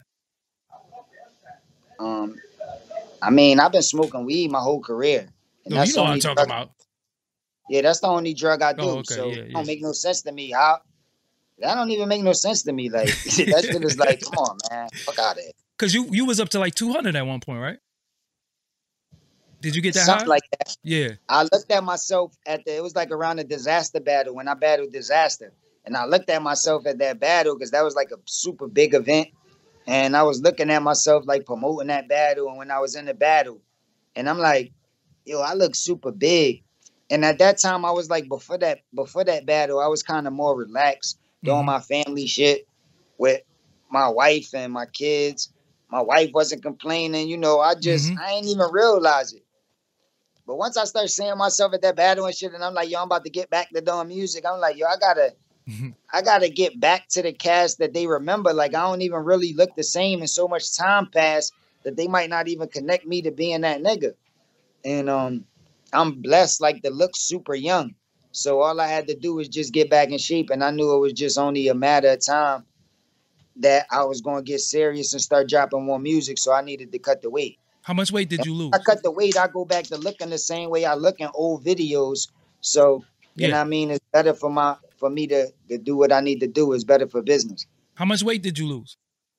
Um, I mean, I've been smoking weed my whole career. And no, that's you know what I'm talking about. Yeah, that's the only drug I do. Oh, okay. So yeah, yeah. it don't make no sense to me. How That don't even make no sense to me. Like that shit is like, come on, man, fuck out of it. Cause you you was up to like two hundred at one point, right? Did you get that Something high? like that. Yeah. I looked at myself at the. It was like around the disaster battle when I battled disaster, and I looked at myself at that battle because that was like a super big event, and I was looking at myself like promoting that battle, and when I was in the battle, and I'm like, yo, I look super big. And at that time, I was like, before that, before that battle, I was kind of more relaxed, doing Mm-hmm. my family shit with my wife and my kids. My wife wasn't complaining, you know. I just, Mm-hmm. I ain't even realize it. But once I start seeing myself at that battle and shit, and I'm like, yo, I'm about to get back to doing music. I'm like, yo, I gotta, I gotta get back to the cast that they remember. Like, I don't even really look the same, and so much time passed that they might not even connect me to being that nigga. And um, I'm blessed, like, to look super young. So all I had to do was just get back in shape, and I knew it was just only a matter of time that I was gonna get serious and start dropping more music. So I needed to cut the weight. How much weight did And you I lose? cut the weight, I go back to looking the same way I look in old videos. So you know Yeah. what I mean? It's better for my for me to, to do what I need to do. It's better for business. How much weight did you lose?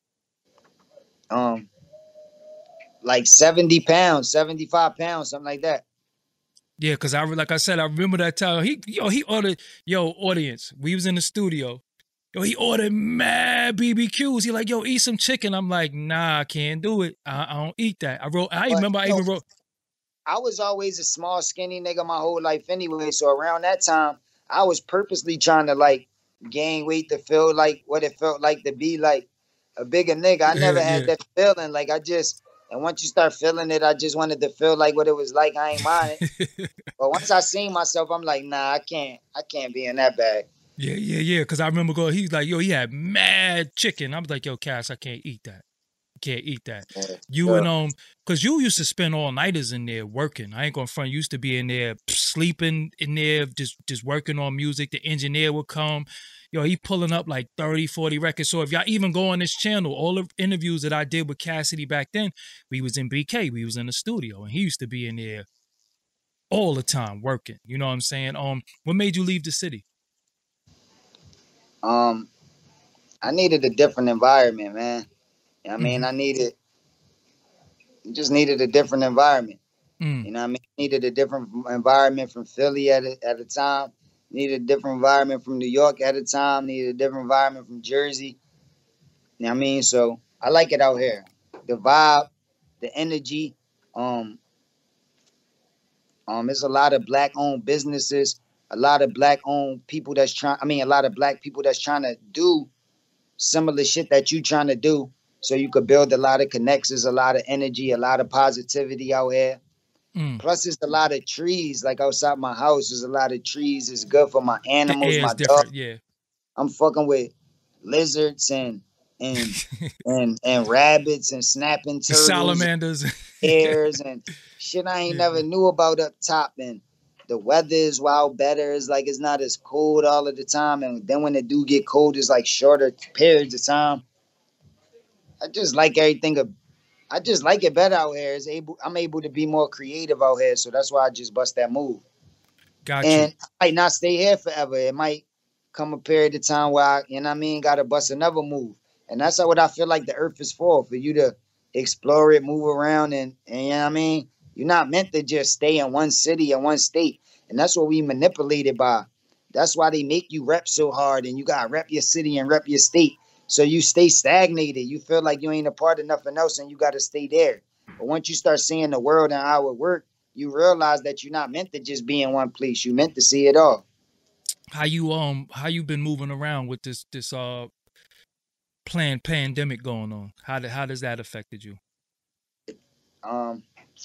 Um, like seventy pounds, seventy-five pounds, something like that. Yeah, cause I like I said, I remember that time. He yo, he ordered, yo, audience. We was in the studio. Yo, he ordered mad B B Qs. He like, yo, eat some chicken. I'm like, nah, I can't do it. I, I don't eat that. I wrote, I But remember I you know, even wrote, I was always a small, skinny nigga my whole life anyway. So around that time, I was purposely trying to like gain weight to feel like what it felt like to be like a bigger nigga. I yeah, never had yeah. that feeling. Like I just, and once you start feeling it, I just wanted to feel like what it was like. I ain't mind it. But once I seen myself, I'm like, nah, I can't, I can't be in that bag. Yeah, yeah, yeah. Cause I remember going, he was like, yo, he had mad chicken. I was like, yo, Cass, I can't eat that. Can't eat that. Yeah, You and sure. um, cause you used to spend all nighters in there working. I ain't gonna front. You used to be in there sleeping in there, just just working on music. The engineer would come. Yo, he pulling up like thirty, forty records. So if y'all even go on this channel, all the interviews that I did with Cassidy back then, we was in B K. We was in the studio, and he used to be in there all the time working. You know what I'm saying? Um, what made you leave the city? Um, I needed a different environment, man. You know what I mean, Mm-hmm. I needed, just needed a different environment. Mm. You know what I mean? Needed a different environment from Philly at a, at a time. Needed a different environment from New York at a time. Needed a different environment from Jersey. You know what I mean? So I like it out here. The vibe, the energy. Um, um, There's a lot of black owned businesses, a lot of black owned people that's trying. I mean, a lot of black people that's trying to do similar shit that you trying to do. So you could build a lot of connections, a lot of energy, a lot of positivity out here. Mm. Plus, there's a lot of trees. Like outside my house, there's a lot of trees. It's good for my The animals, air my is dog. different. Yeah. I'm fucking with lizards and and and and rabbits and snapping The turtles, and salamanders. hares and shit I ain't Yeah. never knew about up top. And the weather is wild better. It's like it's not as cold all of the time. And then when it do get cold, it's like shorter periods of time. I just like everything. ab- I just like it better out here. It's able. I'm able to be more creative out here, so that's why I just bust that move. Got you. And I might not stay here forever. It might come a period of time where I, you know what I mean, gotta bust another move. And that's what I feel like the earth is for, for you to explore it, move around, and, and you know what I mean? You're not meant to just stay in one city or one state. And that's what we manipulated by. That's why they make you rep so hard, and you gotta rep your city and rep your state. So you stay stagnated. You feel like you ain't a part of nothing else and you gotta stay there. But once you start seeing the world and how it works, you realize that you're not meant to just be in one place. You meant to see it all. How you um how you been moving around with this this uh planned pandemic going on? How did how does that affected you? Um,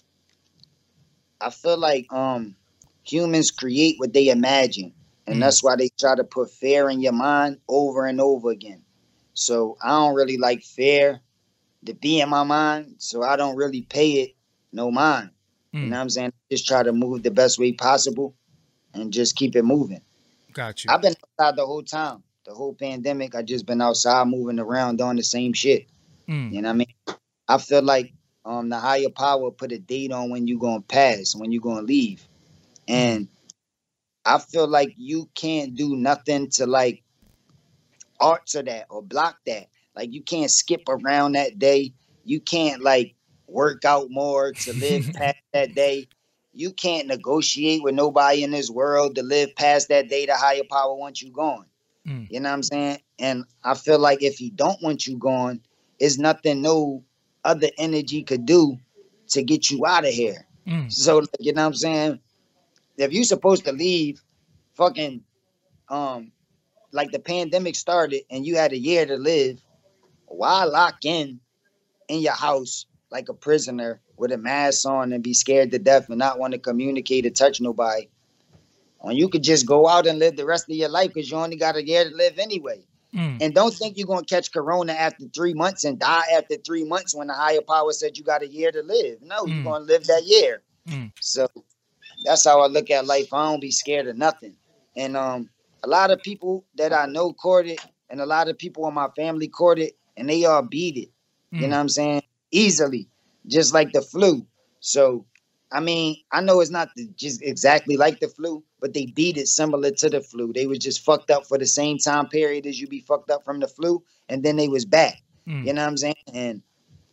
I feel like um humans create what they imagine, and Mm. that's why they try to put fear in your mind over and over again. So I don't really like fear to be in my mind, so I don't really pay it no mind. You know Mm. what I'm saying? Just try to move the best way possible and just keep it moving. Got you. I've been outside the whole time. The whole pandemic, I just been outside moving around doing the same shit. Mm. You know what I mean? I feel like um the higher power put a date on when you gonna pass, when you gonna leave. Mm. And I feel like you can't do nothing to like arts of that or block that. Like you can't skip around that day. You can't like work out more to live past that day. You can't negotiate with nobody in this world to live past that day. The higher power wants you gone. Mm. You know what I'm saying? And I feel like if he don't want you gone, it's nothing no other energy could do to get you out of here. Mm. So like, you know what I'm saying? If you supposed to leave, fucking um, like the pandemic started and you had a year to live, why lock in in your house like a prisoner with a mask on and be scared to death and not want to communicate or touch nobody? When you could just go out and live the rest of your life because you only got a year to live anyway. Mm. And don't think you're going to catch corona after three months and die after three months when the higher power said you got a year to live. No, Mm. you're going to live that year. Mm. So that's how I look at life. I don't be scared of nothing. And um, a lot of people that I know caught it, and a lot of people in my family caught it, and they all beat it. You Mm. know what I'm saying? Easily, just like the flu. So, I mean, I know it's not the, just exactly like the flu, but they beat it similar to the flu. They was just fucked up for the same time period as you be fucked up from the flu, and then they was back. Mm. You know what I'm saying? And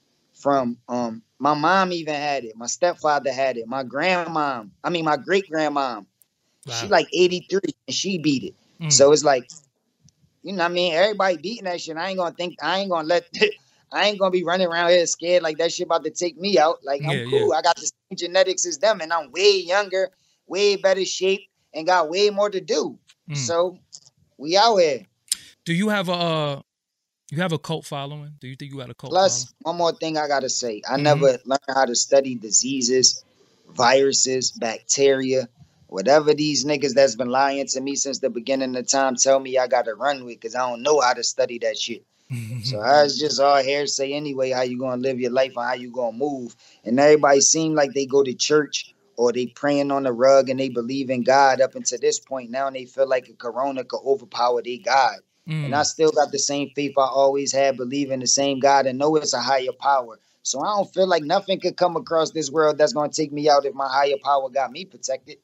from um, my mom even had it. My stepfather had it. My grandma, I mean, my great grandma, she Wow. like eighty-three, and she beat it. Mm. So it's like, you know what I mean? Everybody beating that shit. I ain't gonna think, I ain't gonna let, I ain't gonna be running around here scared like that shit about to take me out. Like, I'm Yeah, cool. yeah. I got the same genetics as them, and I'm way younger, way better shape, and got way more to do. Mm. So we out here. Do you have a uh, you have a cult following? Do you think you got a cult Plus, following? one more thing I gotta say. I Mhm. never learned how to study diseases, viruses, bacteria, whatever these niggas that's been lying to me since the beginning of time tell me I gotta run with, because I don't know how to study that shit. So I was just all hearsay anyway, how you gonna live your life and how you gonna move. And everybody seem like they go to church or they praying on the rug and they believe in God up until this point. Now they feel like a corona could overpower their God. And I Mm. still got the same faith I always had, believe in the same God and know it's a higher power. So I don't feel like nothing could come across this world that's gonna take me out if my higher power got me protected.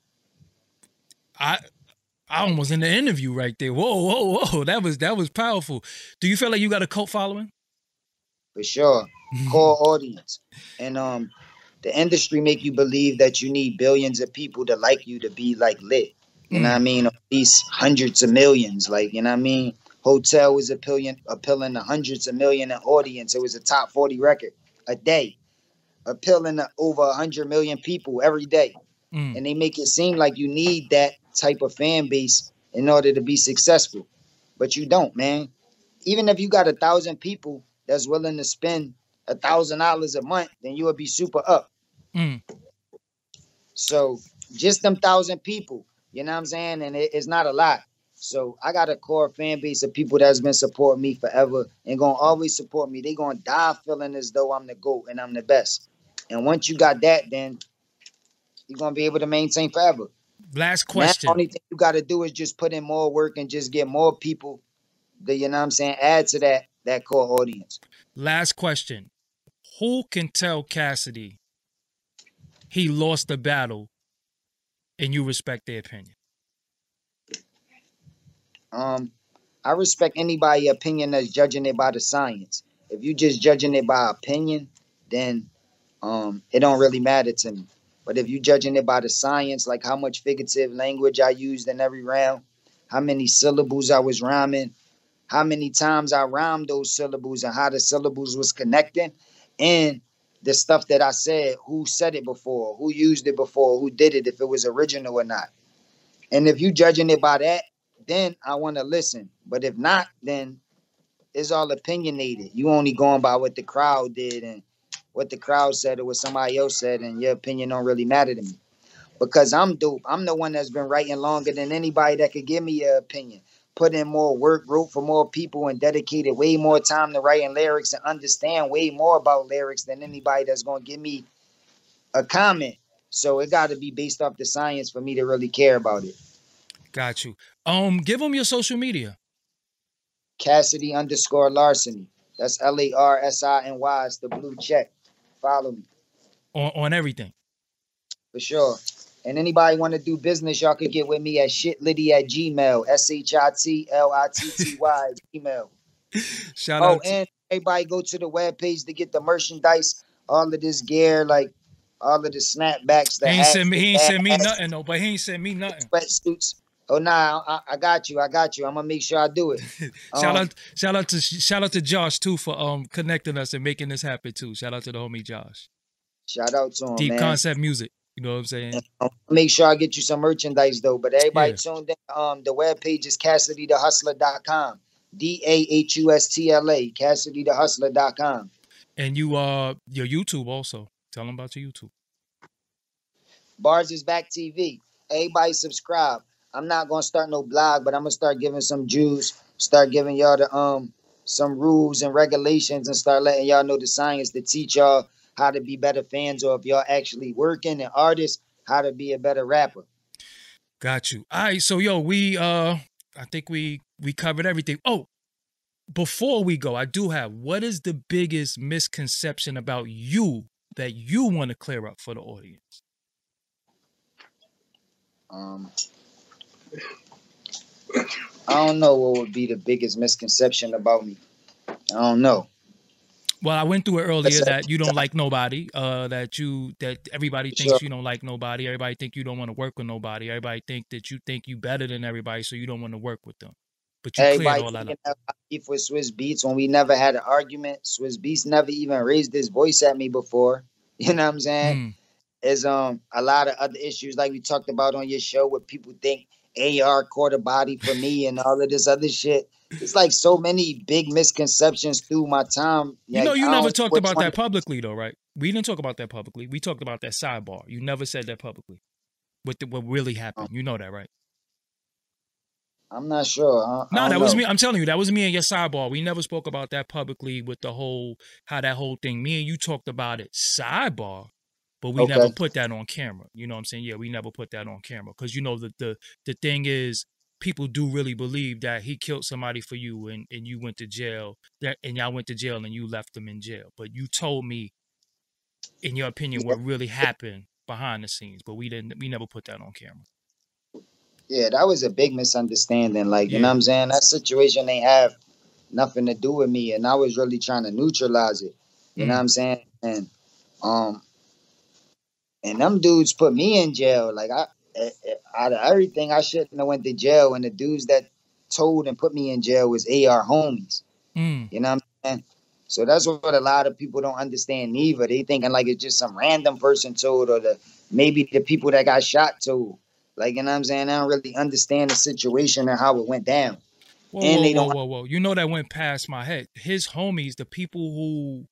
I I almost in the interview right there. Whoa, whoa, whoa! That was that was powerful. Do you feel like you got a cult following? For sure. Core audience. And um the industry make you believe that you need billions of people to like you to be like lit. You know what I Mm. mean? Or at least hundreds of millions. Like, you know what I mean? Hotel was appealing appealing to hundreds of million in audience. It was a top forty record a day. Appealing to over a hundred million people every day. Mm. And they make it seem like you need that type of fan base in order to be successful. But you don't, man. Even if you got a thousand people that's willing to spend a thousand dollars a month, then you would be super up. Mm. So just them thousand people, you know what I'm saying? And it, it's not a lot. So I got a core fan base of people that's been supporting me forever and gonna always support me. They gonna die feeling as though I'm the GOAT and I'm the best. And once you got that, then you're gonna be able to maintain forever. Last Now the question. only thing you gotta do is just put in more work and just get more people that, you know what I'm saying, add to that that core audience. Last question. Who can tell Cassidy he lost the battle and you respect their opinion? Um, I respect anybody' opinion that's judging it by the science. If you just judging it by opinion, then um, it don't really matter to me. But if you judging it by the science, like how much figurative language I used in every round, how many syllables I was rhyming, how many times I rhymed those syllables and how the syllables was connecting, and the stuff that I said, who said it before, who used it before, who did it, if it was original or not. And if you judging it by that, then I want to listen. But if not, then it's all opinionated. You only going by what the crowd did and what the crowd said or what somebody else said, and your opinion don't really matter to me. Because I'm dope. I'm the one that's been writing longer than anybody that could give me an opinion. Put in more work, wrote for more people, and dedicated way more time to writing lyrics and understand way more about lyrics than anybody that's going to give me a comment. So it got to be based off the science for me to really care about it. Got you. Um, give them your social media. Cassidy underscore Larceny. That's L A R S I N Y. It's the blue check. Follow me. On on everything. For sure. And anybody want to do business, y'all could get with me at shitlitty at Gmail. S H I T L I T T Y Gmail. Shout Oh, out to and everybody go to the webpage to get the merchandise, all of this gear, like all of the snapbacks, he the ain't send hats, me the he ain't send me bags, nothing though, but he ain't send me nothing. sweatsuits. Oh nah, I, I got you. I got you. I'm gonna make sure I do it. shout Um, out shout out to shout out to Josh too for um connecting us and making this happen too. Shout out to the homie Josh. shout out to him, Deep man. Concept Music. You know what I'm saying? Um, make sure I get you some merchandise though. But everybody Yeah. tuned in. Um, the webpage is Cassidy the Hustler dot com. D A H U S T L A, Cassidy the Hustler dot com. And you uh your YouTube also. Tell them about your YouTube. Bars is Back T V. Everybody subscribe. I'm not gonna start no blog, but I'm gonna start giving some Jews, start giving y'all the um some rules and regulations, and start letting y'all know the science to teach y'all how to be better fans, or if y'all actually working and artists, how to be a better rapper. Got you. All right, so yo, we uh I think we we covered everything. Oh, before we go, I do have, what is the biggest misconception about you that you want to clear up for the audience? Um, I don't know what would be the biggest misconception about me. I don't know. Well, I went through it earlier That's that you don't like nobody, uh, that you that everybody thinks Sure. you don't like nobody, everybody think you don't want to work with nobody, everybody think that you think you better than everybody, so you don't want to work with them. But you cleared Everybody all that thinking up. that I beef with Swiss Beats when we never had an argument. Swiss Beats never even raised his voice at me before. You know what I'm saying? Mm. There's um a lot of other issues like we talked about on your show where people think A R caught a body for me and all of this other shit. It's like so many big misconceptions through my time. You Like, know, you I never don't talked know about which one- that publicly, though, right? We didn't talk about that publicly. We talked about that sidebar. You never said that publicly. What the, what really happened? You know that, right? I'm not sure. I, No, I that don't was know. me. I'm telling you, that was me and your sidebar. We never spoke about that publicly with the whole, how that whole thing, me and you talked about it sidebar, but we Okay. never put that on camera. You know what I'm saying? Yeah, we never put that on camera. Because, you know, the, the the thing is, people do really believe that he killed somebody for you and, and you went to jail, that and y'all went to jail and you left them in jail. But you told me, in your opinion, what really happened behind the scenes, but we didn't, we never put that on camera. Yeah, that was a big misunderstanding. Like, you know Yeah. what I'm saying? That situation ain't have nothing to do with me, and I was really trying to neutralize it. You know Mm. what I'm saying? And um, and them dudes put me in jail. Like, I, eh, eh, out of everything, I shouldn't have went to jail. And the dudes that told and put me in jail was A R homies. Mm. You know what I'm saying? So that's what a lot of people don't understand neither. They thinking like it's just some random person told, or the maybe the people that got shot told. Like, you know what I'm saying? I don't really understand the situation and how it went down. Whoa, And whoa, they whoa, don't. whoa, whoa. You know that went past my head. His homies, the people who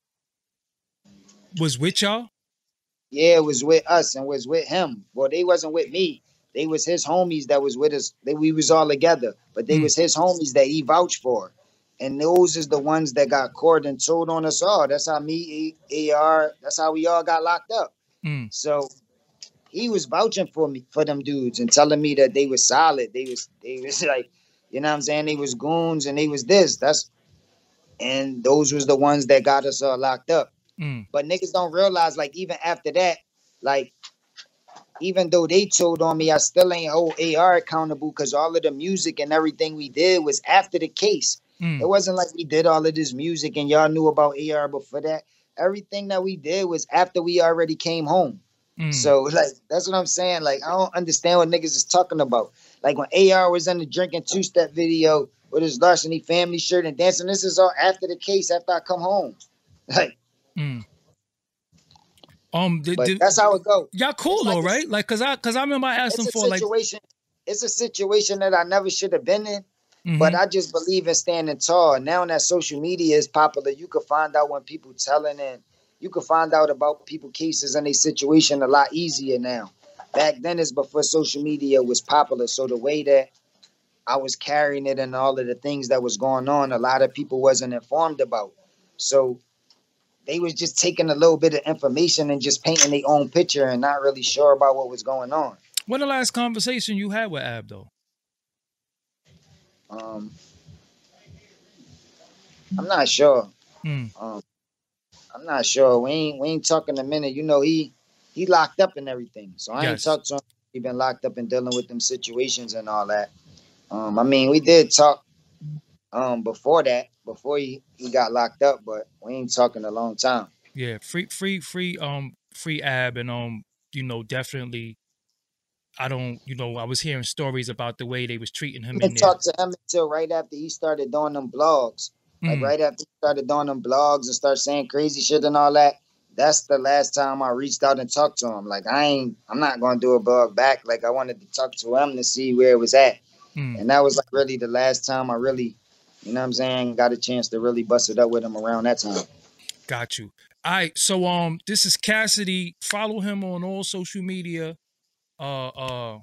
was with y'all? Yeah, it was with us and was with him. Well, they wasn't with me. They was his homies that was with us. They, we was all together, but they Mm. was his homies that he vouched for. And those is the ones that got caught and told on us all. That's how me, A R, that's how we all got locked up. Mm. So he was vouching for me, for them dudes, and telling me that they was solid. They was, they was like, you know what I'm saying? They was goons and they was this. That's, and those was the ones that got us all locked up. Mm. But niggas don't realize, like, even after that, like, even though they told on me, I still ain't hold A R accountable because all of the music and everything we did was after the case. Mm. It wasn't like we did all of this music and y'all knew about A R before that. Everything that we did was after we already came home. Mm. So, like, that's what I'm saying. Like, I don't understand what niggas is talking about. Like, when A R was in the Drinking Two-Step video with his Larceny family shirt and dancing, this is all after the case, after I come home. Like, Mm. Um, did, but did, that's how it go. y'all cool It's like though, a- right? Like, cause I, cause I remember I asked him It's a for like, situation. It's a situation that I never should have been in. mhm. But I just believe in standing tall. Now that social media is popular, you can find out when people telling, and you can find out about people cases and their situation a lot easier now. Back then is before social media was popular. So the way that I was carrying it and all of the things that was going on, a lot of people wasn't informed about. So they was just taking a little bit of information and just painting their own picture and not really sure about what was going on. When the last conversation you had with Ab though? Um, I'm not sure. Mm. Um, I'm not sure. We ain't we ain't talking a minute. You know, he he locked up and everything. So I ain't Yes. talked to him he been locked up and dealing with them situations and all that. Um, I mean, we did talk um before that, before he, he got locked up, but we ain't talking a long time. Yeah, free, free, free, um, free Ab, and um, you know, definitely. I don't, you know, I was hearing stories about the way they was treating him I in didn't there. talk to him until right after he started doing them blogs. Like Mm. right after he started doing them blogs and start saying crazy shit and all that. That's the last time I reached out and talked to him. Like I ain't, I'm not gonna do a blog back. Like I wanted to talk to him to see where it was at. Mm. And that was like really the last time I really, you know what I'm saying, got a chance to really bust it up with him around that time. Got you. All right, so um, this is Cassidy. Follow him on all social media. Uh, uh,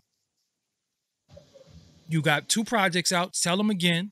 you got two projects out. Tell them again.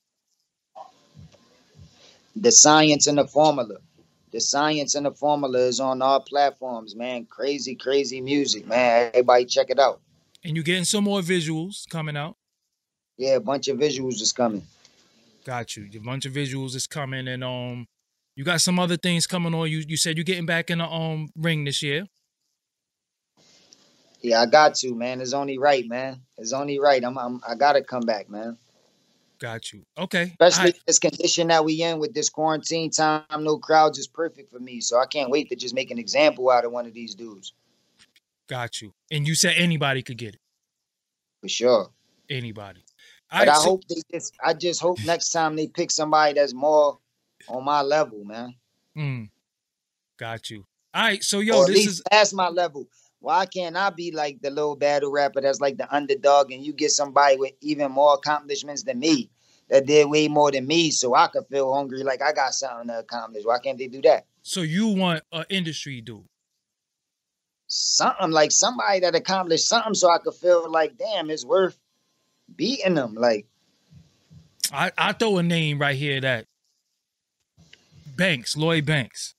The Science and the Formula. The Science and the Formula is on all platforms, man. Crazy, crazy music, man. Everybody check it out. And you're getting some more visuals coming out. Yeah, a bunch of visuals is coming. Got you. A bunch of visuals is coming, and um, you got some other things coming on. You you said you're getting back in the um ring this year. Yeah, I got to, man. It's only right, man. It's only right. I'm, I'm I gotta come back, man. Got you. Okay. Especially I, this condition that we in with this quarantine time, no crowds is perfect for me. So I can't wait to just make an example out of one of these dudes. got you. And you said anybody could get it. For sure. Anybody. But right, I so, hope they just I just hope next time they pick somebody that's more on my level, man. Mm, got you. All right, so yo, or at this least is past my level. Why can't I be like the little battle rapper that's like the underdog and you get somebody with even more accomplishments than me that did way more than me so I could feel hungry like I got something to accomplish? Why can't they do that? So you want an industry dude? Something like somebody that accomplished something so I could feel like, damn, it's worth beating them. Like I I throw a name right here that Banks, Lloyd Banks.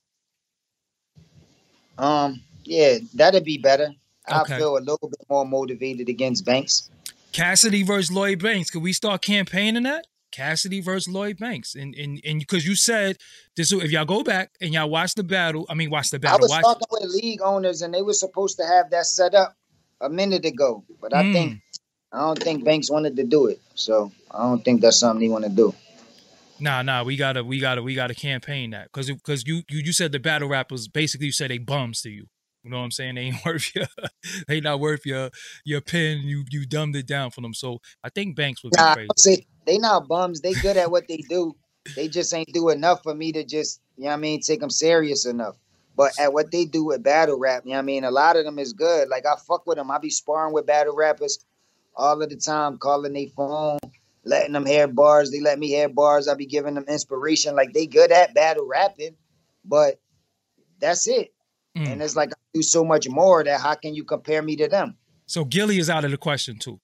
Um, yeah, that'd be better. Okay. I feel a little bit more motivated against Banks. Cassidy versus Lloyd Banks. Could we start campaigning that? Cassidy versus Lloyd Banks, and and and because you said this, if y'all go back and y'all watch the battle, I mean, watch the battle. I was watch... talking with league owners, and they were supposed to have that set up a minute ago, but I mm. think I don't think Banks wanted to do it, so I don't think that's something he want to do. Nah, nah, we gotta, we gotta, we gotta campaign that because because you, you you said the battle rappers basically you said they bums to you. You know what I'm saying? They ain't worth your, they not worth your your pen. You you dumbed it down for them. So I think Banks would be nah, crazy. Say, they not bums. They good at what they do. They just ain't do enough for me to just, you know what I mean, take them serious enough. But at what they do with battle rap, you know what I mean, a lot of them is good. Like I fuck with them. I be sparring with battle rappers all of the time, calling their phone, letting them hear bars. They let me hear bars. I be giving them inspiration. Like they good at battle rapping, but that's it. Mm. And it's like I do so much more that how can you compare me to them? So Gilly is out of the question too.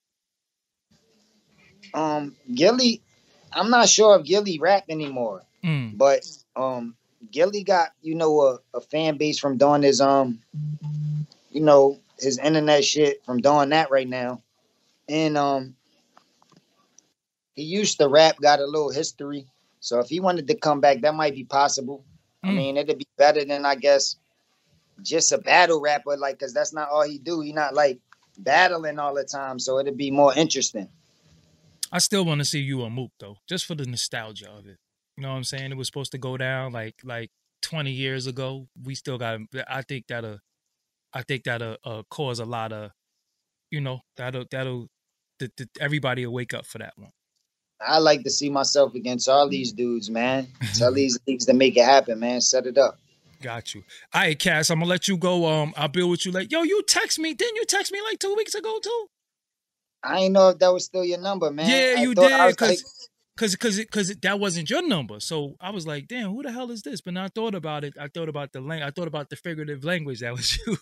Um, Gilly, I'm not sure if Gilly rap anymore, mm. but um, Gilly got you know a, a fan base from doing his um, you know his internet shit from doing that right now, and um, he used to rap, got a little history. So if he wanted to come back, that might be possible. Mm. I mean, it'd be better than I guess just a battle rapper, like because that's not all he do. He not like battling all the time, so it'd be more interesting. I still want to see you on Mook though, just for the nostalgia of it. You know what I'm saying? It was supposed to go down like like twenty years ago. We still got. I think that'll, I think that'll uh, cause a lot of, you know, that'll that'll, the, the, everybody will wake up for that one. I like to see myself against all these dudes, man. Tell these leagues to make it happen, man. Set it up. Got you. All right, Cass, I'm gonna let you go. Um, I'll build with you later. Yo, you text me. Didn't you text me like two weeks ago too? I didn't know if that was still your number, man. Yeah, I you did, because like... cause, cause, cause that wasn't your number. So I was like, damn, who the hell is this? But then I thought about it. I thought about the lang- I thought about the figurative language. That was you.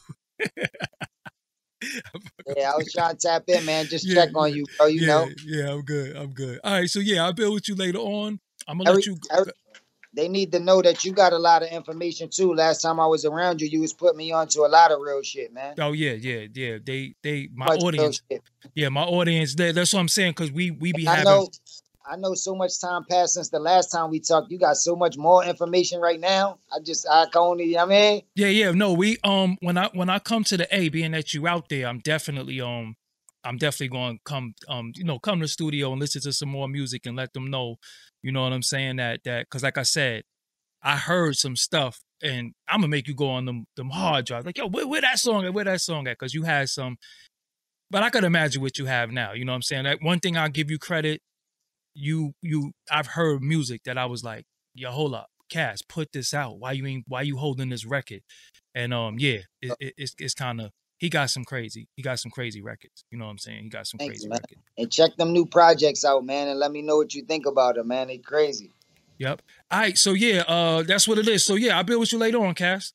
Yeah, I was trying to tap in, man. Just yeah, check on you, bro. You yeah, know. Yeah, I'm good. I'm good. All right, so yeah, I'll build with you later on. I'm gonna every, let you. Every, they need to know that you got a lot of information too. Last time I was around you, you was putting me onto a lot of real shit, man. Oh yeah, yeah, yeah. They, they, my Much audience. Yeah, my audience. They, that's what I'm saying because we, we be I having. Know, I know so much time passed since the last time we talked. You got so much more information right now. I just, I can only, you know what I mean. Yeah, yeah. No, we um when I when I come to the A, being that you out there, I'm definitely um I'm definitely going to come, um, you know, come to the studio and listen to some more music and let them know, you know what I'm saying, that, that, because like I said, I heard some stuff, and I'm going to make you go on them them hard drives. Like, yo, where, where that song at? Where that song at? Because you had some, but I could imagine what you have now. You know what I'm saying? That one thing I'll give you credit, you, you, I've heard music that I was like, yo, hold up, Cass, put this out. Why you ain't, why you holding this record? And um, yeah, it, it, it's, it's kind of, he got some crazy, he got some crazy records. You know what I'm saying? He got some Thanks, crazy man. records. And check them new projects out, man, and let me know what you think about it, man. They crazy. Yep. All right. So yeah, uh, that's what it is. So yeah, I'll be with you later on, Cass.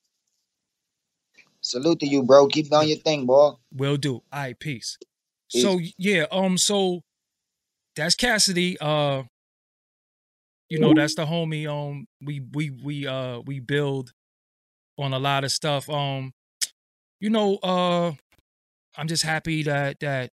Salute to you, bro. Keep doing your thing, boy. Will do. All right. Peace. Peace. So yeah, um, so that's Cassidy. Uh, you know, that's the homie. Um, we we we uh we build on a lot of stuff. Um, you know, uh, I'm just happy that that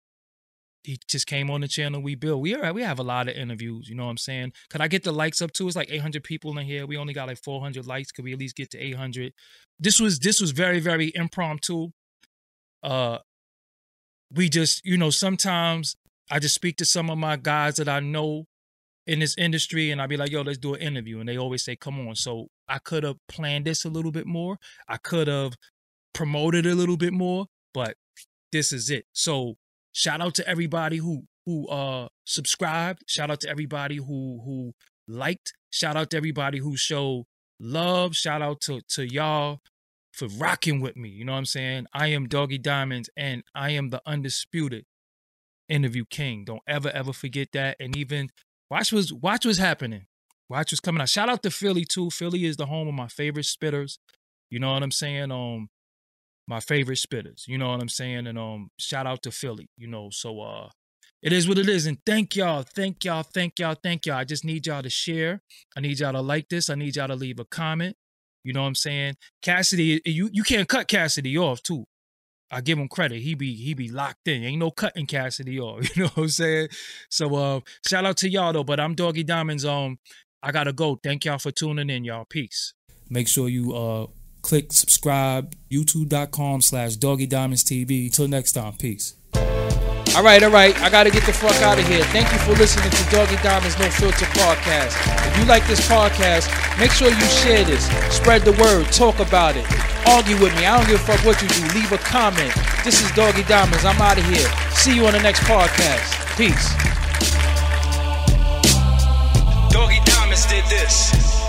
he just came on the channel. We build. We are we have a lot of interviews. You know what I'm saying? Could I get the likes up too? It's like eight hundred people in here. We only got like four hundred likes. Could we at least get to eight hundred? This was this was very very impromptu. Uh, we just, you know, sometimes I just speak to some of my guys that I know in this industry, and I'd be like, yo, let's do an interview. And they always say, come on. So I could have planned this a little bit more. I could have promoted a little bit more, but this is it. So shout out to everybody who who uh subscribed. Shout out to everybody who who liked. Shout out to everybody who showed love. Shout out to to y'all for rocking with me. You know what I'm saying? I am Doggy Diamonds, and I am the undisputed interview king. Don't ever ever forget that. And even watch what's watch what's happening. Watch what's coming out. Shout out to Philly too. Philly is the home of my favorite spitters. You know what I'm saying? Um, my favorite spitters. You know what I'm saying? And um, shout out to Philly. You know, so uh, it is what it is. And thank y'all, thank y'all, thank y'all, thank y'all. I just need y'all to share. I need y'all to like this. I need y'all to leave a comment. You know what I'm saying? Cassidy, you you can't cut Cassidy off too. I give him credit. He be he be locked in. Ain't no cutting Cassidy off. You know what I'm saying? So uh, shout out to y'all though. But I'm Doggy Diamonds. Um, I gotta go. Thank y'all for tuning in, y'all. Peace. Make sure you uh click subscribe. YouTube.com slash Doggy Diamonds T V. Till next time. Peace. All right, all right. I gotta get the fuck out of here. Thank you for listening to Doggy Diamonds No Filter podcast. If you like this podcast, make sure you share this. Spread the word. Talk about it. Argue with me. I don't give a fuck what you do. Leave a comment. This is Doggy Diamonds. I'm out of here. See you on the next podcast. Peace. Doggy Diamonds did this.